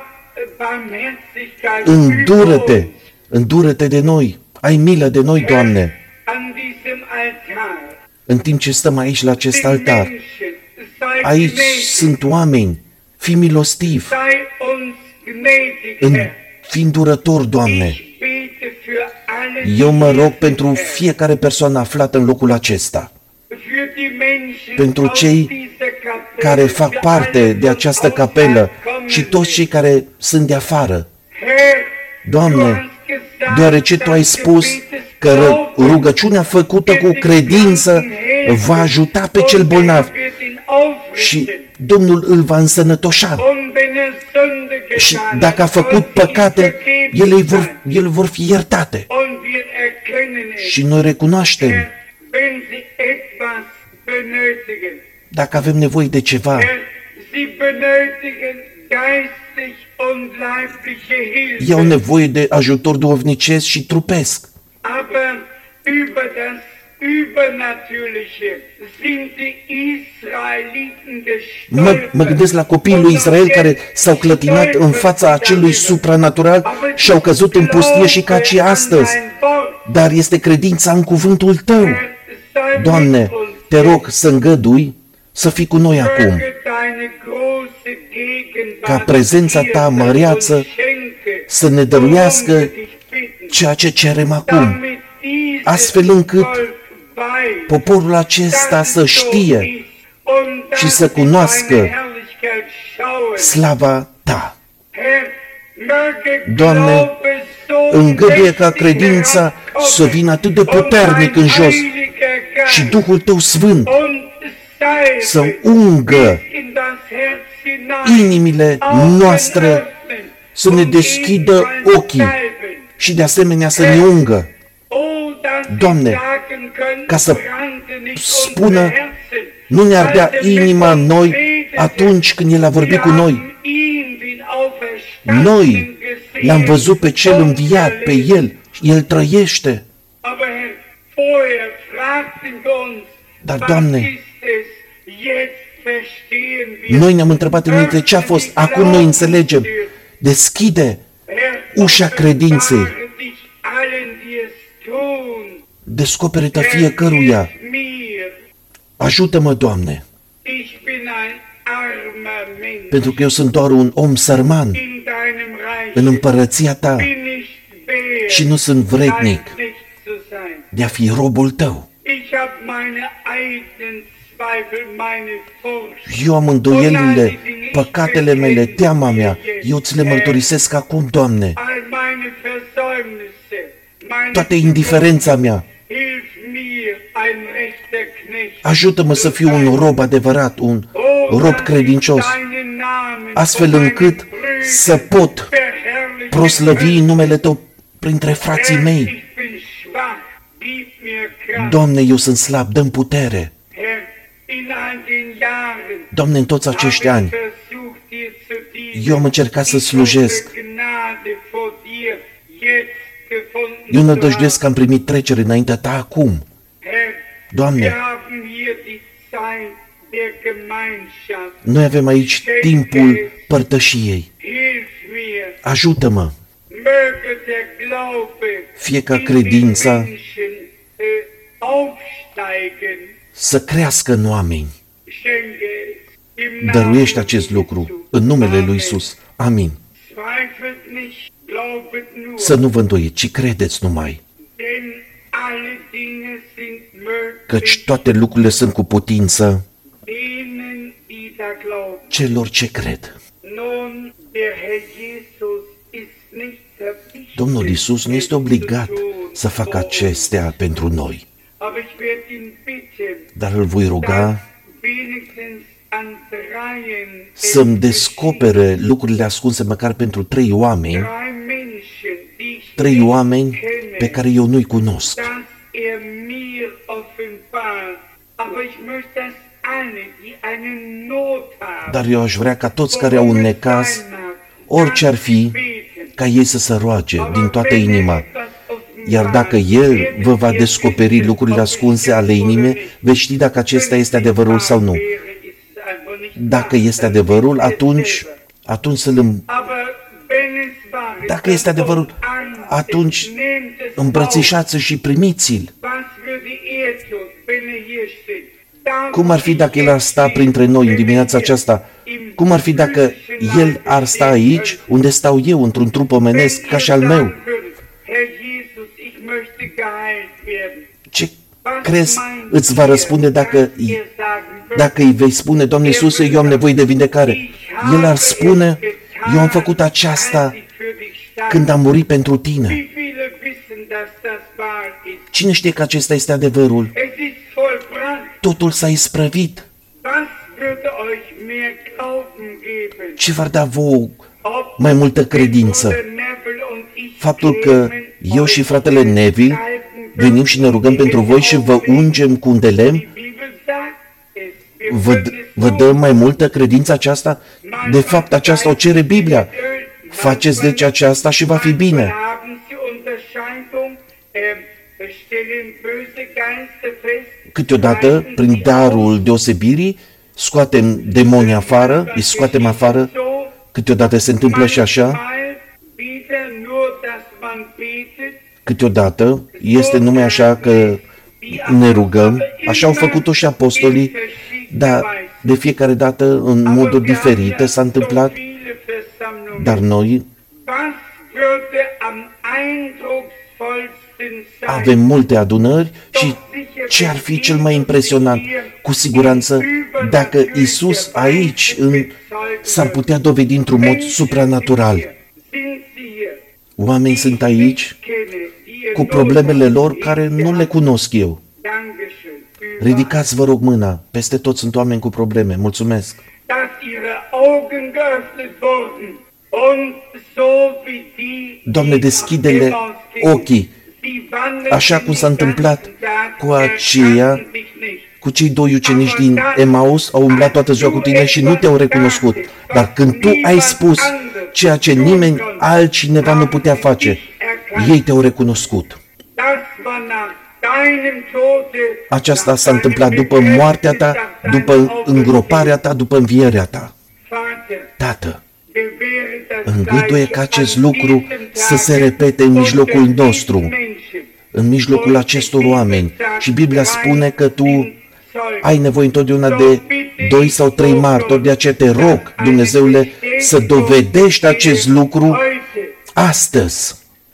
S1: Îndură-te, îndură-te de noi, ai milă de noi, Doamne. În timp ce stăm aici la acest altar, aici sunt oameni, fii milostiv, fii îndurător, Doamne. Eu mă rog pentru fiecare persoană aflată în locul acesta, pentru cei care fac parte de această capelă și toți cei care sunt de afară. Doamne, deoarece Tu ai spus că rugăciunea făcută cu credință va ajuta pe cel bolnav și Domnul îl va însănătoșa. Și dacă a făcut păcate, ele vor, ele vor fi iertate. Și noi recunoaștem, dacă avem nevoie de ceva, ei au nevoie de ajutor duhovnicesc și trupesc. Mă, mă gândesc la copiii lui Israel care s-au clătinat în fața acelui supranatural și au căzut în pustie și ca și astăzi. Dar este credința în cuvântul Tău. Doamne, te rog să îngădui să fii cu noi acum, ca prezența ta măreață să ne dăruiască ceea ce cerem acum, astfel încât poporul acesta să știe și să cunoască slava ta. Doamne, îngăduie ca credința să vină atât de puternic în jos și Duhul Tău Sfânt să ungă inimile noastre, să ne deschidă ochii și de asemenea să ne ungă. Doamne, ca să spună, nu ne ardea inima în noi atunci când El a vorbit cu noi. Noi L-am văzut pe Cel înviat, pe El, El trăiește. Dar, Doamne, noi ne-am întrebat în minte ce a fost, acum noi înțelegem. Deschide ușa credinței. Descoperă-te fiecăruia. Ajută-mă, Doamne, pentru că eu sunt doar un om sărman în împărăția Ta și nu sunt vrednic de a fi robul Tău. Eu am îndoielile, păcatele mele, teama mea, eu ți le mărturisesc acum, Doamne, toată indiferența mea. Ajută-mă să fiu un rob adevărat, un rob credincios, astfel încât să pot proslăvi numele Tău printre frații mei. Doamne, eu sunt slab, dă-mi putere. Doamne, în toți acești ani, eu am încercat să slujesc. Eu nădăjduiesc că am primit trecere înaintea Ta acum. Doamne, noi avem aici timpul părtășiei. Ajută-mă, fie ca credința să crească în oameni. Dăruiește acest lucru în numele lui Iisus. Amin. Să nu vă îndoiți, ci credeți numai, căci toate lucrurile sunt cu putință celor ce cred. Domnul Iisus nu este obligat să facă acestea pentru noi, dar îl voi ruga să-mi descopere lucrurile ascunse măcar pentru trei oameni, trei oameni pe care eu nu-i cunosc. Dar eu aș vrea ca toți care au un necaz, orice ar fi, ca ei să se roage din toată inima. Iar dacă El vă va descoperi lucrurile ascunse ale inimii, veți ști dacă acesta este adevărul sau nu. Dacă este adevărul, atunci, atunci să-l Dacă este adevărul, atunci îmbrățișați și primiți-l. Cum ar fi dacă El ar sta printre noi în dimineața aceasta? Cum ar fi dacă El ar sta aici, unde stau eu, într-un trup omenesc, ca și al meu? Ce crezi îți va răspunde dacă, dacă îi vei spune, Doamne Iisuse, eu am nevoie de vindecare? El ar spune, eu am făcut aceasta când am murit pentru tine. Cine știe că acesta este adevărul? Totul s-a isprăvit. Ce v-ar da vouă mai multă credință? Faptul că eu și fratele Neville venim și ne rugăm pentru voi și vă ungem cu un de lemn? Vă, vă dă mai multă credință aceasta? De fapt, aceasta o cere Biblia. Faceți deci aceasta și va fi bine. Câteodată, prin darul deosebirii, scoatem demonii afară, îi scoatem afară. Câteodată se întâmplă și așa. Câteodată este numai așa că ne rugăm, așa au făcut-o și apostolii, dar de fiecare dată în moduri diferite s-a întâmplat, dar noi avem multe adunări și ce ar fi cel mai impresionant? Cu siguranță, dacă Isus aici în, s-ar putea dovedi într-un mod supranatural. Oamenii sunt aici cu problemele lor care nu le cunosc eu. Ridicați, vă rog, mâna. Peste tot sunt oameni cu probleme. Mulțumesc. Doamne, deschide-le ochii, așa cum s-a întâmplat cu aceia, cu cei doi ucenici din Emaus, au umblat toată ziua cu tine și nu te-au recunoscut. Dar când tu ai spus ceea ce nimeni altcineva nu putea face, ei te-au recunoscut. Aceasta s-a întâmplat după moartea ta, după îngroparea ta, după învierea ta. Tată, îngăduie ca acest lucru să se repete în mijlocul nostru, în mijlocul acestor oameni. Și Biblia spune că tu ai nevoie întotdeauna de doi sau trei martori, de aceea te rog, Dumnezeule, să dovedești acest lucru astăzi,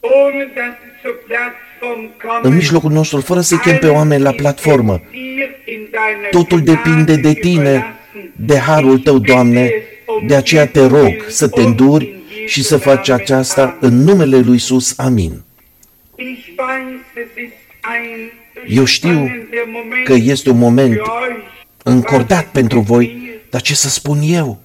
S1: în mijlocul nostru, fără să-i chem pe oameni la platformă. Totul depinde de tine, de harul tău, Doamne, de aceea te rog să te înduri și să faci aceasta în numele lui Iisus. Amin. Eu știu că este un moment încordat pentru voi, dar ce să spun eu?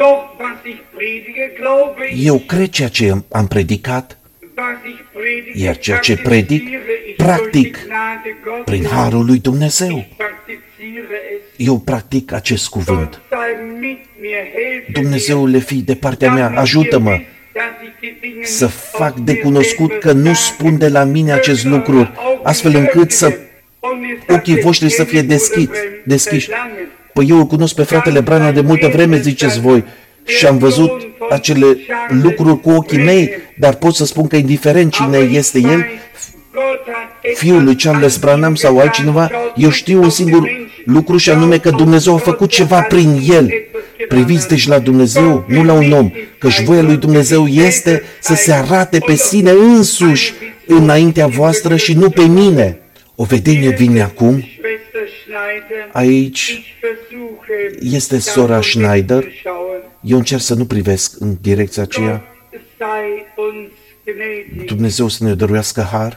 S1: Eu cred ceea ce am predicat, iar ceea ce predic, practic, prin harul lui Dumnezeu. Eu practic acest cuvânt. Dumnezeule, fii de partea mea, ajută-mă să fac de cunoscut că nu spun de la mine acest lucru, astfel încât să ochii voștri să fie deschiși. deschiși. Păi eu îl cunosc pe fratele Branham de multă vreme, ziceți voi, și am văzut acele lucruri cu ochii mei, dar pot să spun că indiferent cine este el, fiul lui Charles Branham sau altcineva, eu știu un singur lucru și anume că Dumnezeu a făcut ceva prin el. Priviți deci la Dumnezeu, nu la un om, căci voia lui Dumnezeu este să se arate pe sine însuși înaintea voastră și nu pe mine. O vedenie vine acum. Aici este sora Schneider. Eu încerc să nu privesc în direcția aceea. Dumnezeu să ne dăruiască har.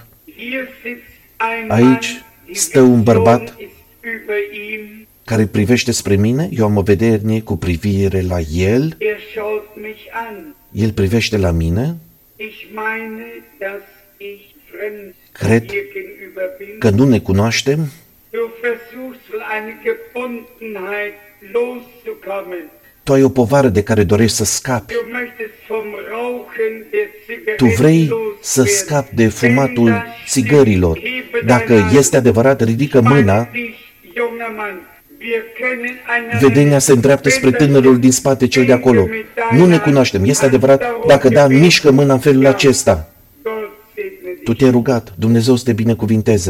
S1: Aici stă un bărbat care privește spre mine. Eu am o vedenie cu privire la el. El privește la mine. Cred că nu ne cunoaștem. Tu ai o povară de care dorești să scapi. Tu vrei să scapi de fumatul țigărilor. Dacă este adevărat, ridică mâna. Vedenia se îndreaptă spre tânărul din spate, cel de acolo. Nu ne cunoaștem. Este adevărat? Dacă da, mișcă mâna în felul acesta. Tu te-ai rugat. Dumnezeu să te binecuvinteze.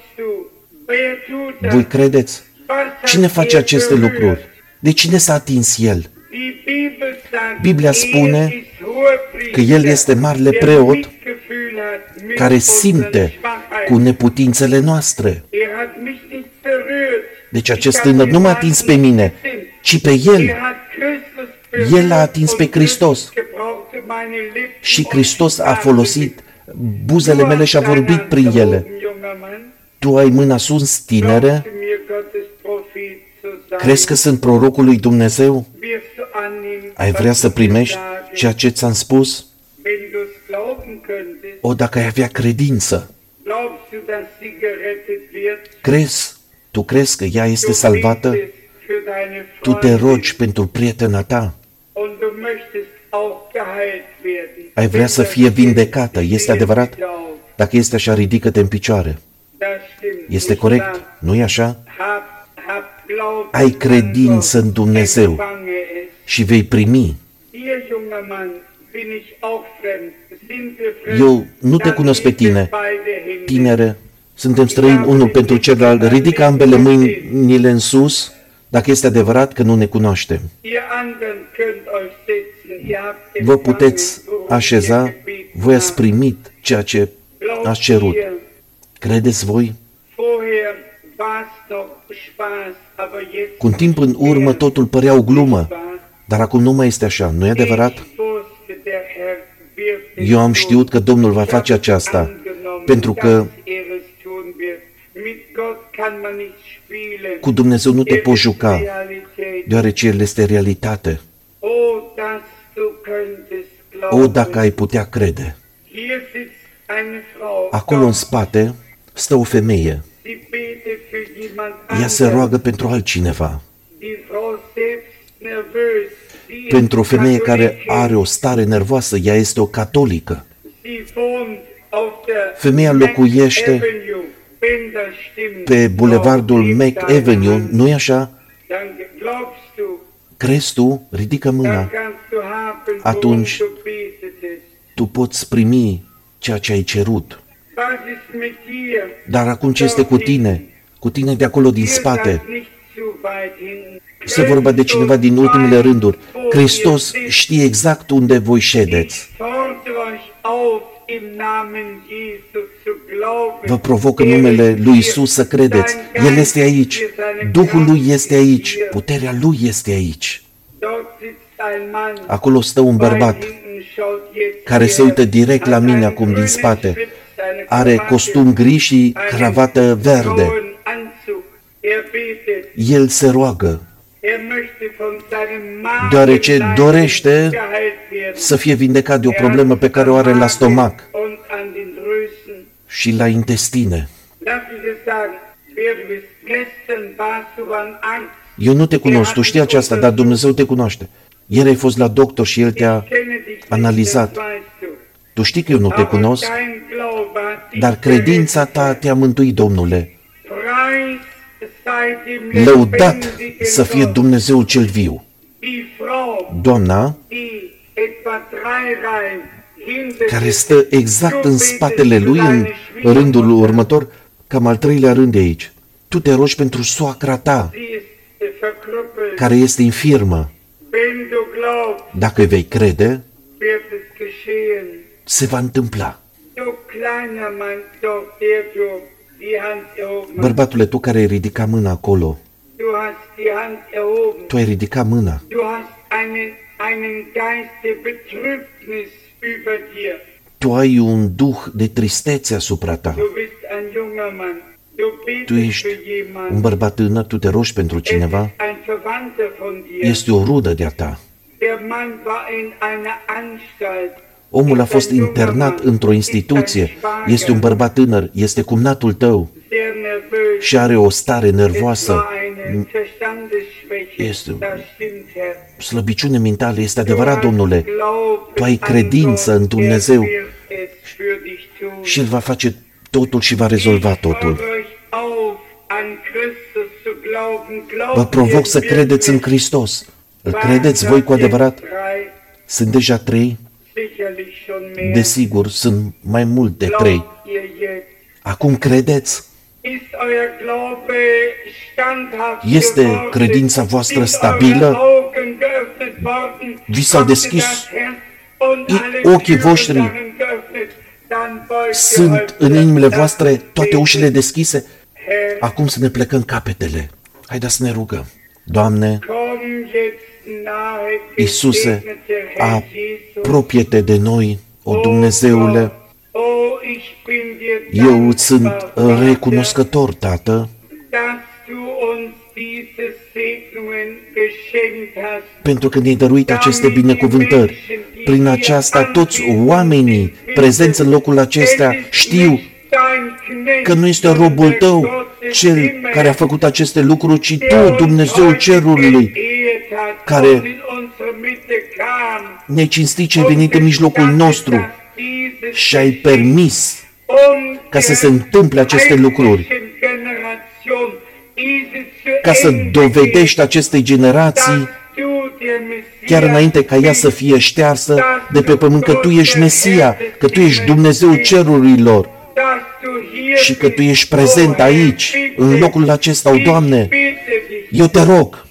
S1: Voi credeți? Cine face aceste lucruri? De cine s-a atins el? Biblia spune că el este marele preot care simte cu neputințele noastre. Deci acest tânăr nu m-a atins pe mine, ci pe el. El l-a atins pe Hristos. Și Hristos a folosit buzele mele și a vorbit prin ele. Tu ai mâna sus, tinere? Crezi că sunt prorocul lui Dumnezeu? Ai vrea să primești ceea ce ți-am spus? O, dacă ai avea credință. Crezi? Tu crezi că ea este salvată? Tu te rogi pentru prietena ta. Ai vrea să fie vindecată. Este adevărat? Dacă este așa, ridică-te în picioare. Este corect? Nu-i așa? Ai credință în Dumnezeu și vei primi. Eu nu te cunosc pe tine, tinere, Suntem străini unul pentru celălalt. Ridică ambele mâinile în sus, dacă este adevărat că nu ne cunoaștem. Vă puteți așeza, voi ați primit ceea ce ați cerut. Credeți voi? Cu un timp în urmă totul părea o glumă, dar acum nu mai este așa, nu-i adevărat? Eu am știut că Domnul va face aceasta, pentru că cu Dumnezeu nu te poți juca, deoarece El este realitate. O, dacă ai putea crede. Acolo în spate stă o femeie. Ea se roagă pentru altcineva. Pentru o femeie care are o stare nervoasă, ea este o catolică. Femeia locuiește pe bulevardul Mac Avenue, nu-i așa? Crezi tu? Ridică mâna. Atunci tu poți primi ceea ce ai cerut. Dar acum ce este cu tine? Cu tine de acolo din spate. Se vorba de cineva din ultimele rânduri. Hristos știe exact unde voi ședeți. Vă provoc în numele lui Isus să credeți. El este aici. Duhul lui este aici. Puterea lui este aici. Acolo stă un bărbat care se uită direct la mine acum din spate. Are costum gri și cravată verde. El se roagă, deoarece dorește să fie vindecat de o problemă pe care o are la stomac și la intestine. Eu nu te cunosc, tu știi aceasta, dar Dumnezeu te cunoaște. Ieri ai fost la doctor și el te-a analizat. Tu știi că eu nu te cunosc, dar credința ta te-a mântuit, Domnule. Lăudat să fie Dumnezeul cel viu. Doamna, care stă exact în spatele lui, în rândul următor, cam al treilea rând de aici. Tu te rogi pentru soacra ta, care este infirmă. Dacă vei crede, se va întâmpla. Bărbatule, tu care ai ridicat mâna acolo, tu ai ridicat mâna. Tu ai un duh de tristețe asupra ta. Tu ești un bărbat tânăr, tu te rogi pentru cineva, este o rudă de-a ta. Omul a fost internat într-o instituție, este un bărbat tânăr, este cumnatul tău și are o stare nervoasă, este o slăbiciune mentală, este adevărat, Domnule. Tu ai credință în Dumnezeu și El va face totul și va rezolva totul. Vă provoc să credeți în Hristos. Îl credeți voi cu adevărat? Sunt deja trei? Desigur, sunt mai mult de trei. Acum credeți? Este credința voastră stabilă? Vi s-au deschis ochii voștri? Sunt în inimile voastre toate ușile deschise? Acum să ne plecăm capetele. Haideți să ne rugăm. Doamne, Iisuse, apropie-te de noi, o Dumnezeule. Eu îți sunt recunoscător, Tată, pentru că ne-ai dăruit aceste binecuvântări. Prin aceasta toți oamenii prezenți în locul acesta știu că nu este robul tău cel care a făcut aceste lucruri, ci tu, Dumnezeul cerului, care ne-ai cinstit și ai venit în mijlocul nostru și ai permis ca să se întâmple aceste lucruri, ca să dovedești acestei generații, chiar înainte ca ea să fie ștearsă de pe pământ, că Tu ești Mesia, că Tu ești Dumnezeul cerurilor, și că Tu ești prezent aici, în locul acesta, o Doamne, eu Te rog,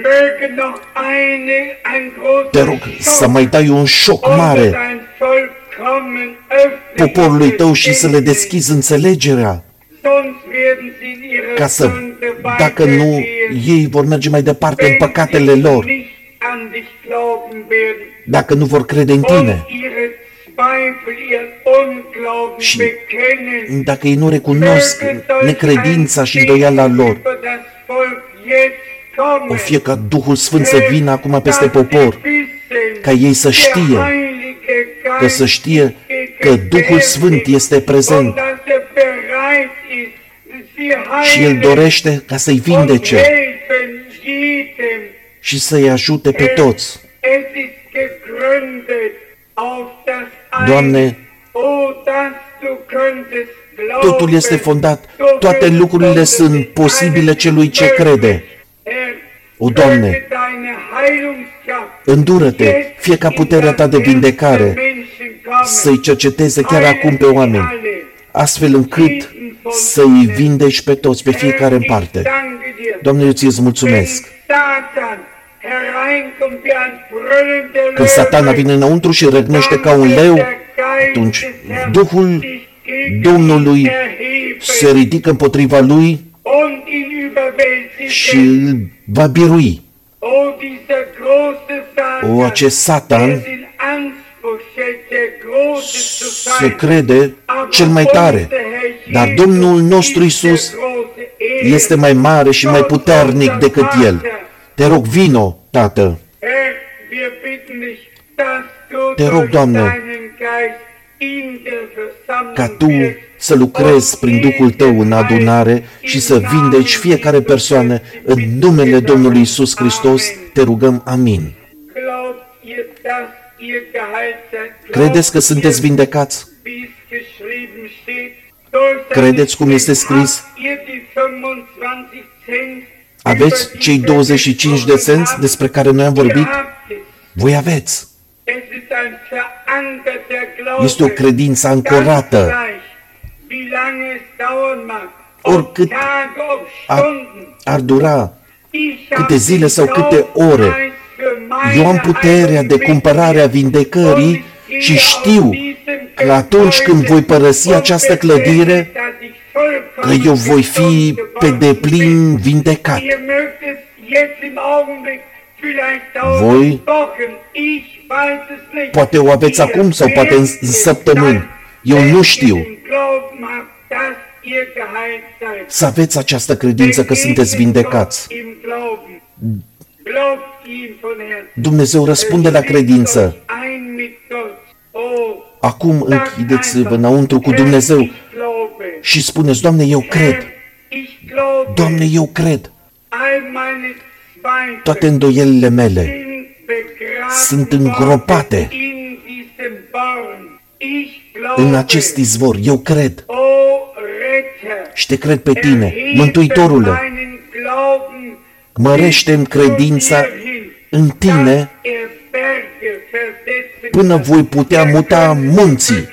S1: Te rog să mai dai un șoc mare poporului Tău și să le deschizi înțelegerea, ca să, dacă nu, ei vor merge mai departe în păcatele lor, dacă nu vor crede în Tine. Și dacă ei nu recunosc necredința și îndoiala lor, o fie ca Duhul Sfânt să vină acum peste popor, ca ei să știe, că să știe că Duhul Sfânt este prezent și El dorește ca să-i vindece și să-i ajute pe toți. Doamne, totul este fondat, toate lucrurile sunt posibile celui ce crede. O, Doamne, îndură-te, fie ca puterea Ta de vindecare să-i cerceteze chiar acum pe oameni, astfel încât să-i vindeci pe toți, pe fiecare în parte. Doamne, eu Ție-ți mulțumesc. Când Satana vine înăuntru și răgnește ca un leu, atunci Duhul Domnului se ridică împotriva lui și îl va birui. O, acest Satan se crede cel mai tare, dar Domnul nostru Iisus este mai mare și mai puternic decât El. Te rog, vino, Tată. Te rog, Doamne, ca Tu să lucrezi prin Duhul Tău în adunare și să vindeci fiecare persoană în numele Domnului Iisus Hristos. Te rugăm, amin. Credeți că sunteți vindecați? Credeți cum este scris? Aveți cei douăzeci și cinci de cenți despre care noi am vorbit? Voi aveți. Este o credință ancorată. Oricât ar, ar dura, câte zile sau câte ore, eu am puterea de cumpărare a vindecării și știu că atunci când voi părăsi această clădire, că eu voi fi pe deplin vindecat. Voi poate o aveți acum sau poate în săptămâni. Eu nu știu. Să aveți această credință că sunteți vindecați. Dumnezeu răspunde la credință. Acum închideți-vă înăuntru cu Dumnezeu și spuneți, Doamne, eu cred. Doamne, eu cred. Toate îndoielile mele sunt îngropate în acest izvor. Eu cred. Și Te cred pe Tine, Mântuitorule. Mărește-mi credința în Tine până voi putea muta munții.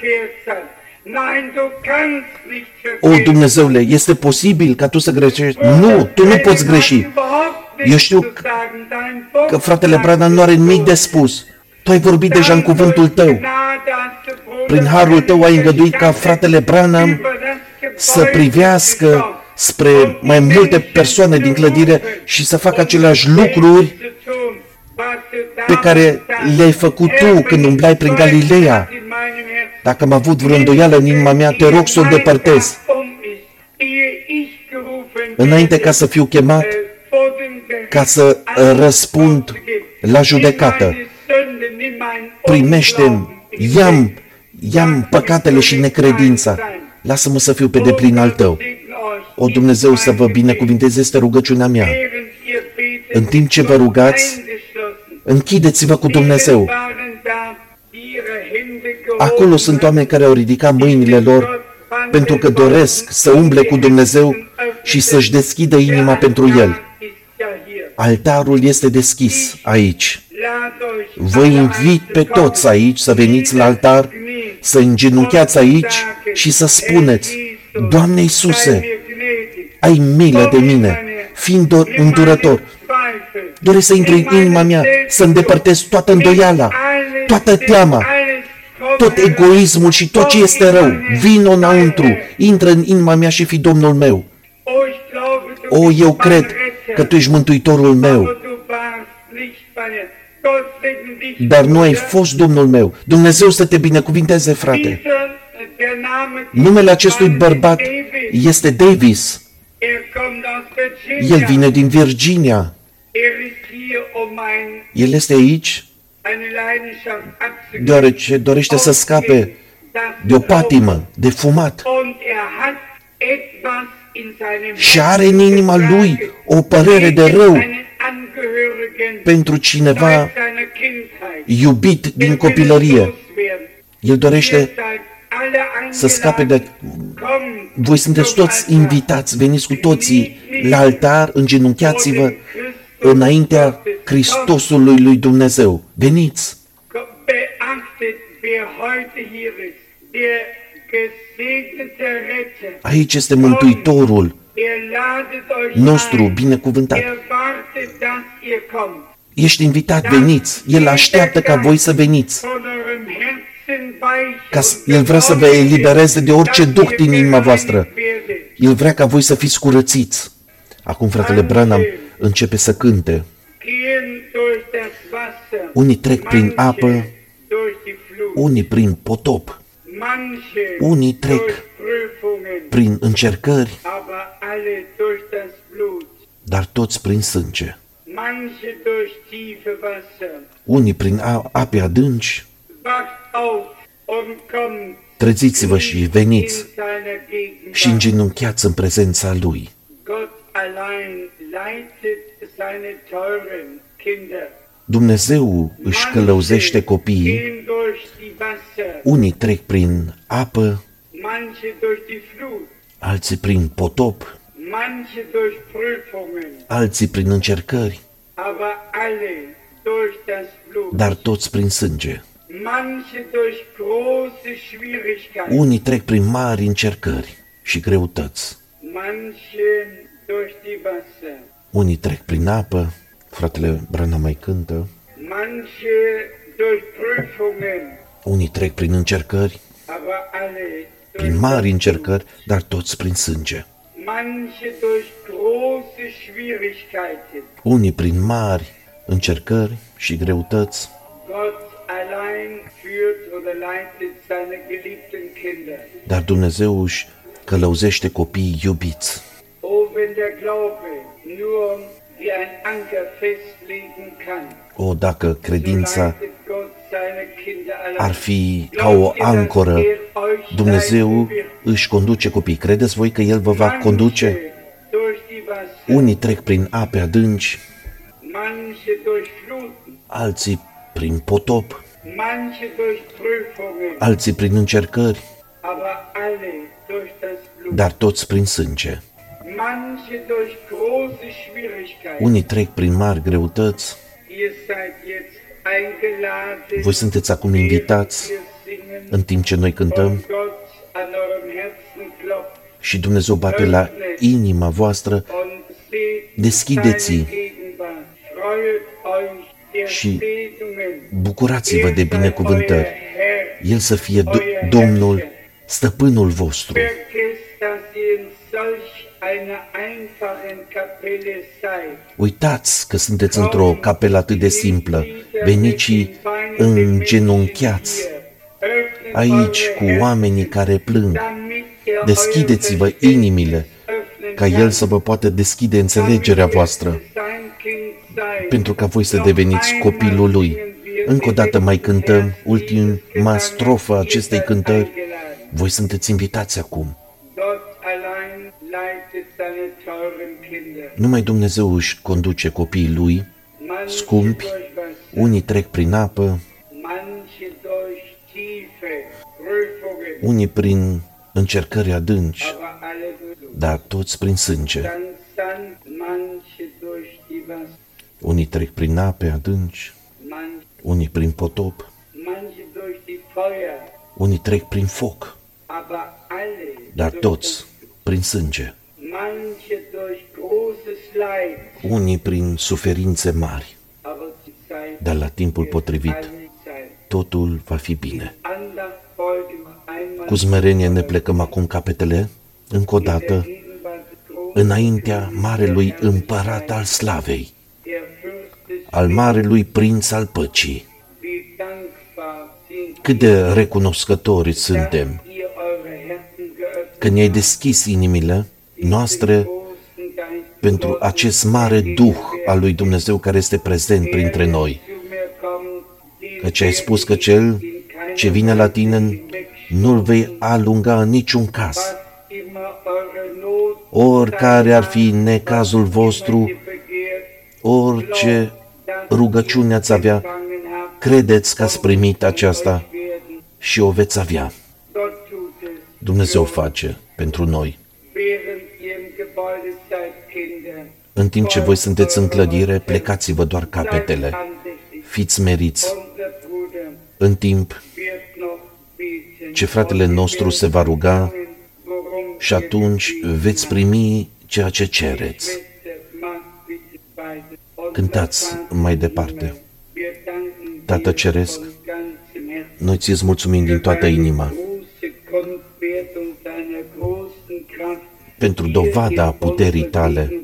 S1: O, Dumnezeule, este posibil ca Tu să greșești? Nu, Tu nu poți greși. Eu știu că, că fratele Branham nu are nimic de spus. Tu ai vorbit deja în cuvântul Tău. Prin harul Tău ai îngăduit ca fratele Branham să privească spre mai multe persoane din clădire și să facă aceleași lucruri pe care le-ai făcut Tu când umblai prin Galileea. Dacă am avut vreo îndoială în inima mea, Te rog să o îndepărtez. Înainte ca să fiu chemat, ca să răspund la judecată, primește-mi, ia-mi, ia-mi păcatele și necredința. Lasă-mă să fiu pe deplin al Tău. O, Dumnezeu să vă binecuvinteze, este rugăciunea mea. În timp ce vă rugați, închideți-vă cu Dumnezeu. Acolo sunt oameni care au ridicat mâinile lor pentru că doresc să umble cu Dumnezeu și să-și deschidă inima pentru El. Altarul este deschis aici. Vă invit pe toți aici să veniți la altar, să îngenunchiați aici și să spuneți, Doamne Iisuse, ai milă de mine, fiind îndurător. Doresc să intri în inima mea, să îndepărtez toată îndoiala, toată teama, tot egoismul și tot ce este rău. Vino înăuntru, intră în inima mea și fii Domnul meu. O, eu cred că Tu ești Mântuitorul meu, dar nu ai fost Domnul meu. Dumnezeu să te binecuvinteze, frate. Numele acestui bărbat este Davis. El vine din Virginia. El este aici deoarece dorește să scape de o patimă, de fumat. Și are în inima lui o părere de rău pentru cineva iubit din copilărie. El dorește să scape de... Voi sunteți toți invitați, veniți cu toții la altar, îngenunchiați-vă înaintea Hristosului lui Dumnezeu. Veniți! Aici este Mântuitorul nostru binecuvântat. Ești invitat, veniți. El așteaptă ca voi să veniți. Ca El vrea să vă elibereze de orice duh din inima voastră. El vrea ca voi să fiți curățiți. Acum fratele Branham începe să cânte. Unii trec prin apă, unii prin potop, unii trec prin încercări, dar toți prin sânge. Unii prin ape adânci. Treziți-vă și veniți și îngenunchiați în prezența Lui. Dumnezeu își călăuzește copiii, unii trec prin apă, alții prin potop, alții prin încercări, dar toți prin sânge. Unii trec prin mari încercări și greutăți. Unii trec prin apă, fratele Branham mai cântă. Unii trec prin încercări, prin mari încercări, dar toți prin sânge. Unii prin mari încercări și greutăți. Dar Dumnezeu își călăuzește copiii iubiți. O, dacă credința ar fi ca o ancoră, Dumnezeu își conduce copiii. Credeți voi că El vă va conduce? Unii trec prin ape adânci, alții prin potop, alții prin încercări, dar toți prin sânge. Unii trec prin mari greutăți. Voi sunteți acum invitați în timp ce noi cântăm și Dumnezeu bate la inima voastră. Deschideți și bucurați-vă de binecuvântări. El să fie do- Domnul, stăpânul vostru. Uitați că sunteți într-o capelă atât de simplă. Veniți și îngenunchiați aici cu oamenii care plâng. Deschideți-vă inimile ca El să vă poată deschide înțelegerea voastră, pentru ca voi să deveniți copilul Lui. Încă o dată mai cântăm ultima strofă acestei cântări. Voi sunteți invitați acum. Numai Dumnezeu își conduce copiii Lui, scumpi, unii trec prin apă, unii prin încercări adânci, dar toți prin sânge. Unii trec prin ape adânci, unii prin potop, unii trec prin foc, dar toți prin sânge, unii prin suferințe mari, dar la timpul potrivit totul va fi bine. Cu smerenie ne plecăm acum capetele, încă o dată, înaintea Marelui Împărat al Slavei, al Marelui Prinț al Păcii. Cât de recunoscători suntem că ne-ai deschis inimile noastre pentru acest mare Duh al lui Dumnezeu care este prezent printre noi. Căci ai spus că cel ce vine la tine nu-l vei alunga în niciun caz. Oricare ar fi necazul vostru, orice rugăciune ați avea, credeți că ați primit aceasta și o veți avea. Dumnezeu face pentru noi. În timp ce voi sunteți în clădire, plecați-vă doar capetele. Fiți meriți. În timp ce fratele nostru se va ruga și atunci veți primi ceea ce cereți. Cântați mai departe. Tată Ceresc, noi ți-ți mulțumim din toată inima pentru dovada puterii tale.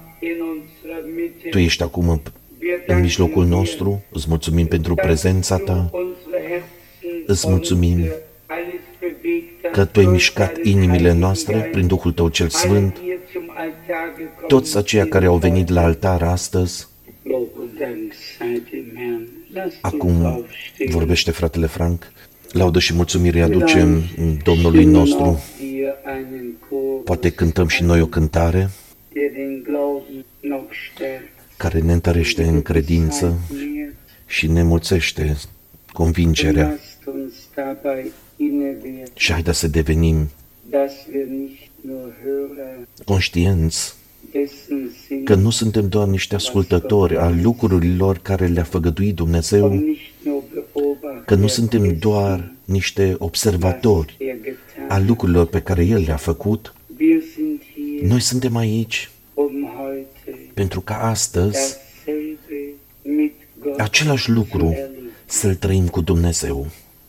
S1: Tu ești acum în, în mijlocul nostru, îți mulțumim pentru prezența ta, îți mulțumim că tu ai mișcat inimile noastre prin Duhul tău cel Sfânt. Toți aceia care au venit la altar astăzi, acum vorbește fratele Frank, laudă și mulțumire aducem Domnului nostru. Poate cântăm și noi o cântare care ne întărește în credință și ne mulțește convingerea. Și haideți să devenim conștienți că nu suntem doar niște ascultători a lucrurilor care le-a făgăduit Dumnezeu, că nu suntem doar niște observatori a lucrurilor pe care El le-a făcut. Noi suntem aici pentru ca astăzi același lucru să-L trăim cu Dumnezeu.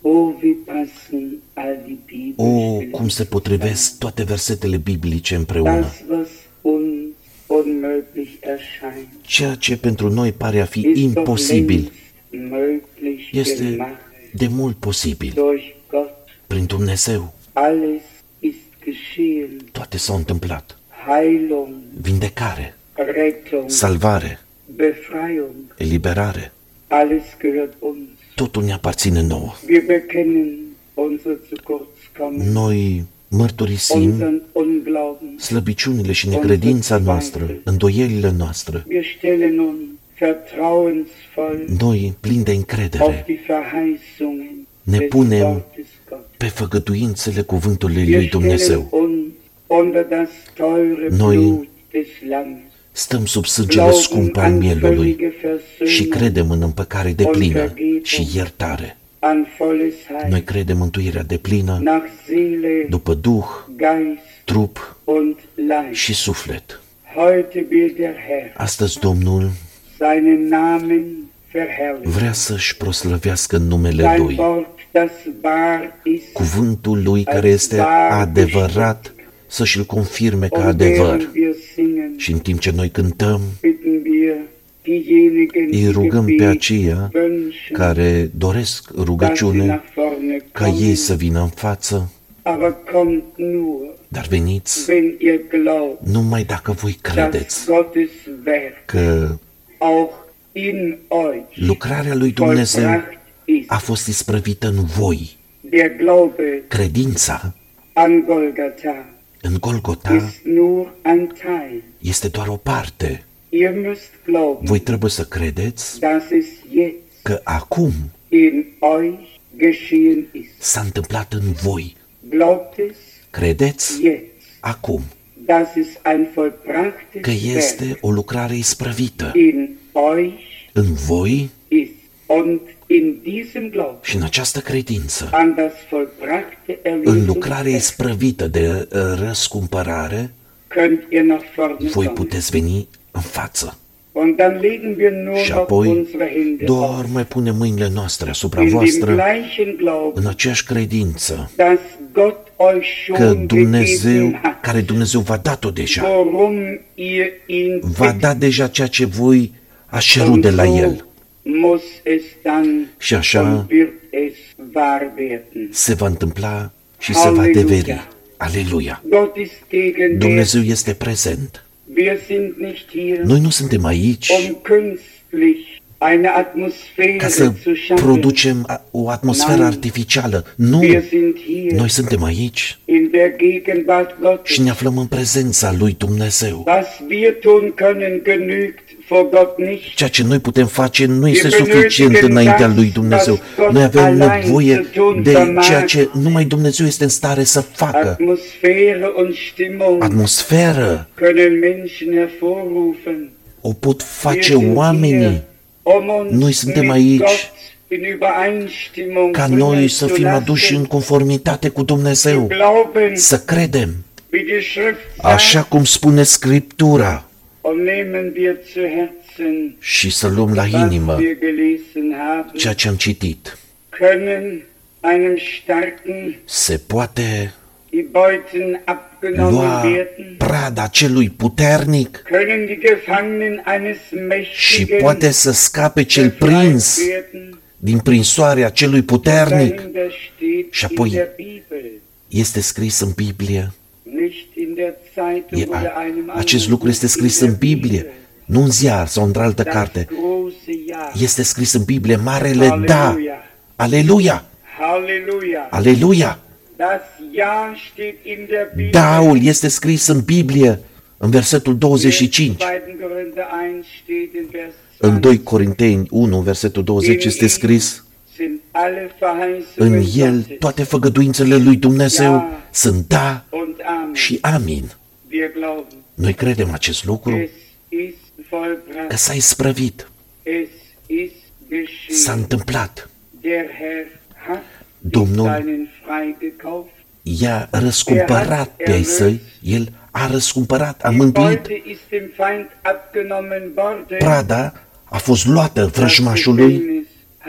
S1: O, cum se potrivesc toate versetele biblice împreună. Ceea ce pentru noi pare a fi imposibil este de mult posibil. Prin Dumnezeu toate s-au întâmplat. Vindecare, salvare, eliberare, totul ne aparține nouă. Noi mărturisim slăbiciunile și necredința noastră, îndoielile noastre. Noi, plini de încredere, ne punem pe făgăduințele cuvântului lui Dumnezeu. Noi stăm sub sângele scump al mielului și credem în împăcare deplină și iertare. Noi credem mântuirea deplină după Duh, trup și suflet. Astăzi Domnul vrea să-și proslăvească numele Lui. Cuvântul Lui care este adevărat să-și îl confirme ca adevăr. Și în timp ce noi cântăm, îi rugăm pe aceia care doresc rugăciune ca ei să vină în față, dar veniți numai dacă voi credeți că lucrarea lui Dumnezeu a fost isprăvită în voi. Credința în Golgota este doar o parte. Voi trebuie să credeți că acum s-a întâmplat în voi. Credeți acum că este o lucrare isprăvită. În voi Și în această credință, în lucrarea isprăvită de răscumpărare, voi puteți veni în față. Și apoi doar mai punem mâinile noastre asupra voastră în aceeași credință că Dumnezeu, care Dumnezeu v-a dat-o deja, v-a dat deja ceea ce voi ați cerut de la El. Și așa se va întâmpla și se va adeveri. Aleluia! Dumnezeu este prezent. Noi nu suntem aici ca să producem o atmosferă artificială. Nu! Noi suntem aici și ne aflăm în prezența lui Dumnezeu. Ceea ce noi putem face nu este suficient înaintea lui Dumnezeu. Noi avem nevoie de ceea ce numai Dumnezeu este în stare să facă. Atmosferă o pot face oamenii. Noi suntem aici ca noi să fim aduși în conformitate cu Dumnezeu, să credem, așa cum spune Scriptura, și să luăm la inimă ceea ce am citit. Se poate lua prada celui puternic și poate să scape cel prins din prinsoarea celui puternic. Și apoi este scris în Biblie. E, acest lucru este scris în Biblie, nu în ziar sau într-altă carte. Este scris în Biblie, marele da. Aleluia! Aleluia! Daul este scris în Biblie, în versetul douăzeci și cinci. În doi Corinteni unu, versetul douăzeci, este scris: în el toate făgăduințele lui Dumnezeu sunt da și amin. Noi credem acest lucru, că s-a isprăvit, s-a întâmplat. Domnul i-a răscumpărat pe ai săi, El a răscumpărat, a mântuit. Prada a fost luată vrăjmașului,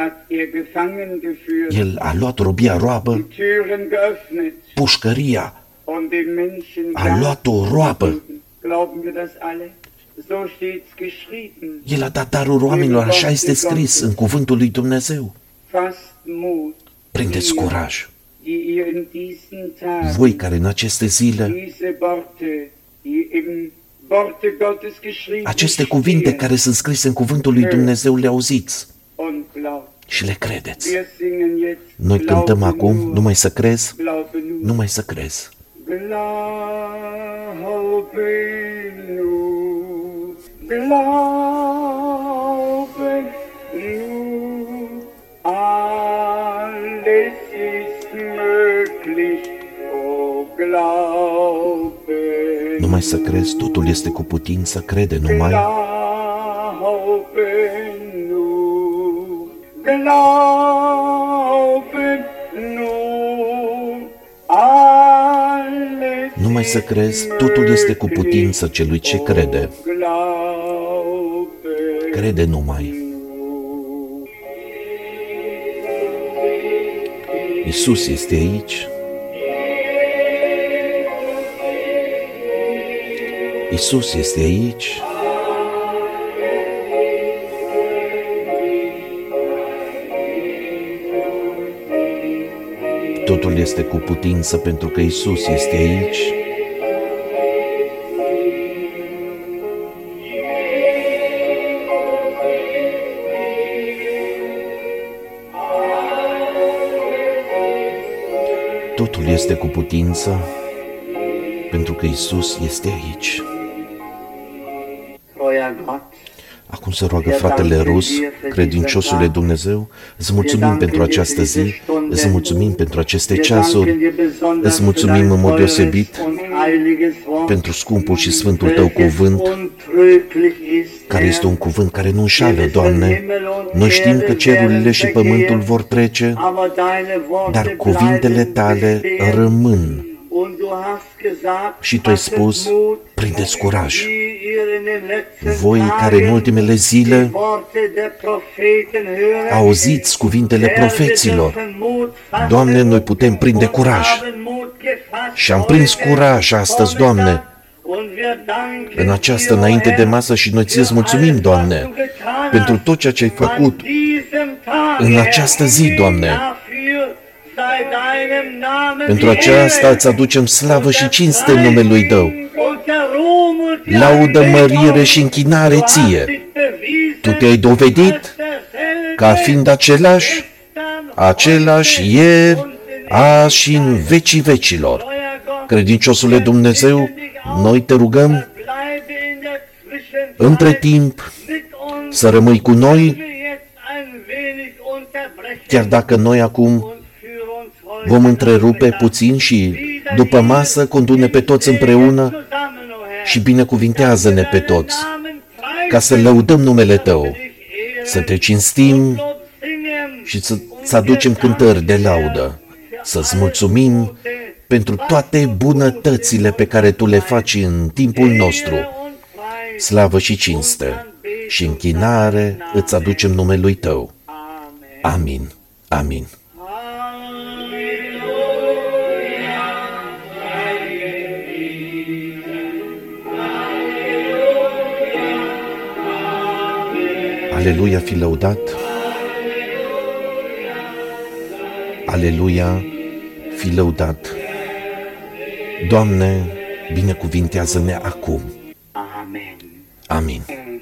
S1: El a luat robia roabă, pușcăria a luat-o roabă. El a dat darul oamenilor, așa este scris în cuvântul lui Dumnezeu. Prindeți curaj, voi care în aceste zile, aceste cuvinte care sunt scrise în cuvântul lui Dumnezeu le auziți și le credeți. Noi cântăm acum, numai să crezi, numai să crezi.
S2: Alles ist möglich, o glaube.
S1: Numai să crezi, totul este cu putință, crede numai.
S2: Glaube nur, glaube nur, alles.
S1: Numai să crezi, totul este cu putință celui ce crede. Crede numai. Iisus este aici. Iisus este aici. Totul este cu putință pentru că Iisus este aici. Totul este cu putință pentru că Iisus este aici.
S2: Treuer Gott,
S1: Cum se roagă fratele Rus, credinciosule Dumnezeu, îți mulțumim pentru această zi, îți mulțumim pentru aceste ceasuri, îți mulțumim în mod deosebit pentru scumpul și sfântul Tău cuvânt, care este un cuvânt care nu înșală, Doamne. Noi știm că cerurile și pământul vor trece, dar cuvintele Tale rămân. Și Tu ai spus, prindeți curaj. Voi care în ultimele zile auziți cuvintele profeților, Doamne, noi putem prinde curaj. Și am prins curaj astăzi, Doamne, în această înainte de masă și noi Ți-ți mulțumim, Doamne, pentru tot ceea ce ai făcut în această zi, Doamne. Pentru aceasta îți aducem slavă și cinste în numele Lui Tău. Laudă, mărire și închinare Ție. Tu Te-ai dovedit ca fiind același, același ieri, azi și în vecii vecilor. Credinciosule Dumnezeu, noi Te rugăm între timp să rămâi cu noi, chiar dacă noi acum vom întrerupe puțin și după masă condu-ne pe toți împreună și binecuvintează-ne pe toți, ca să lăudăm numele Tău, să Te cinstim și să-ți aducem cântări de laudă, să-ți mulțumim pentru toate bunătățile pe care Tu le faci în timpul nostru. Slavă și cinste și închinare îți aducem numelui Tău. Amin. Amin. Aleluia, fi lăudat. Aleluia, fi lăudat. Doamne, binecuvintează-ne acum. Amin. Amin.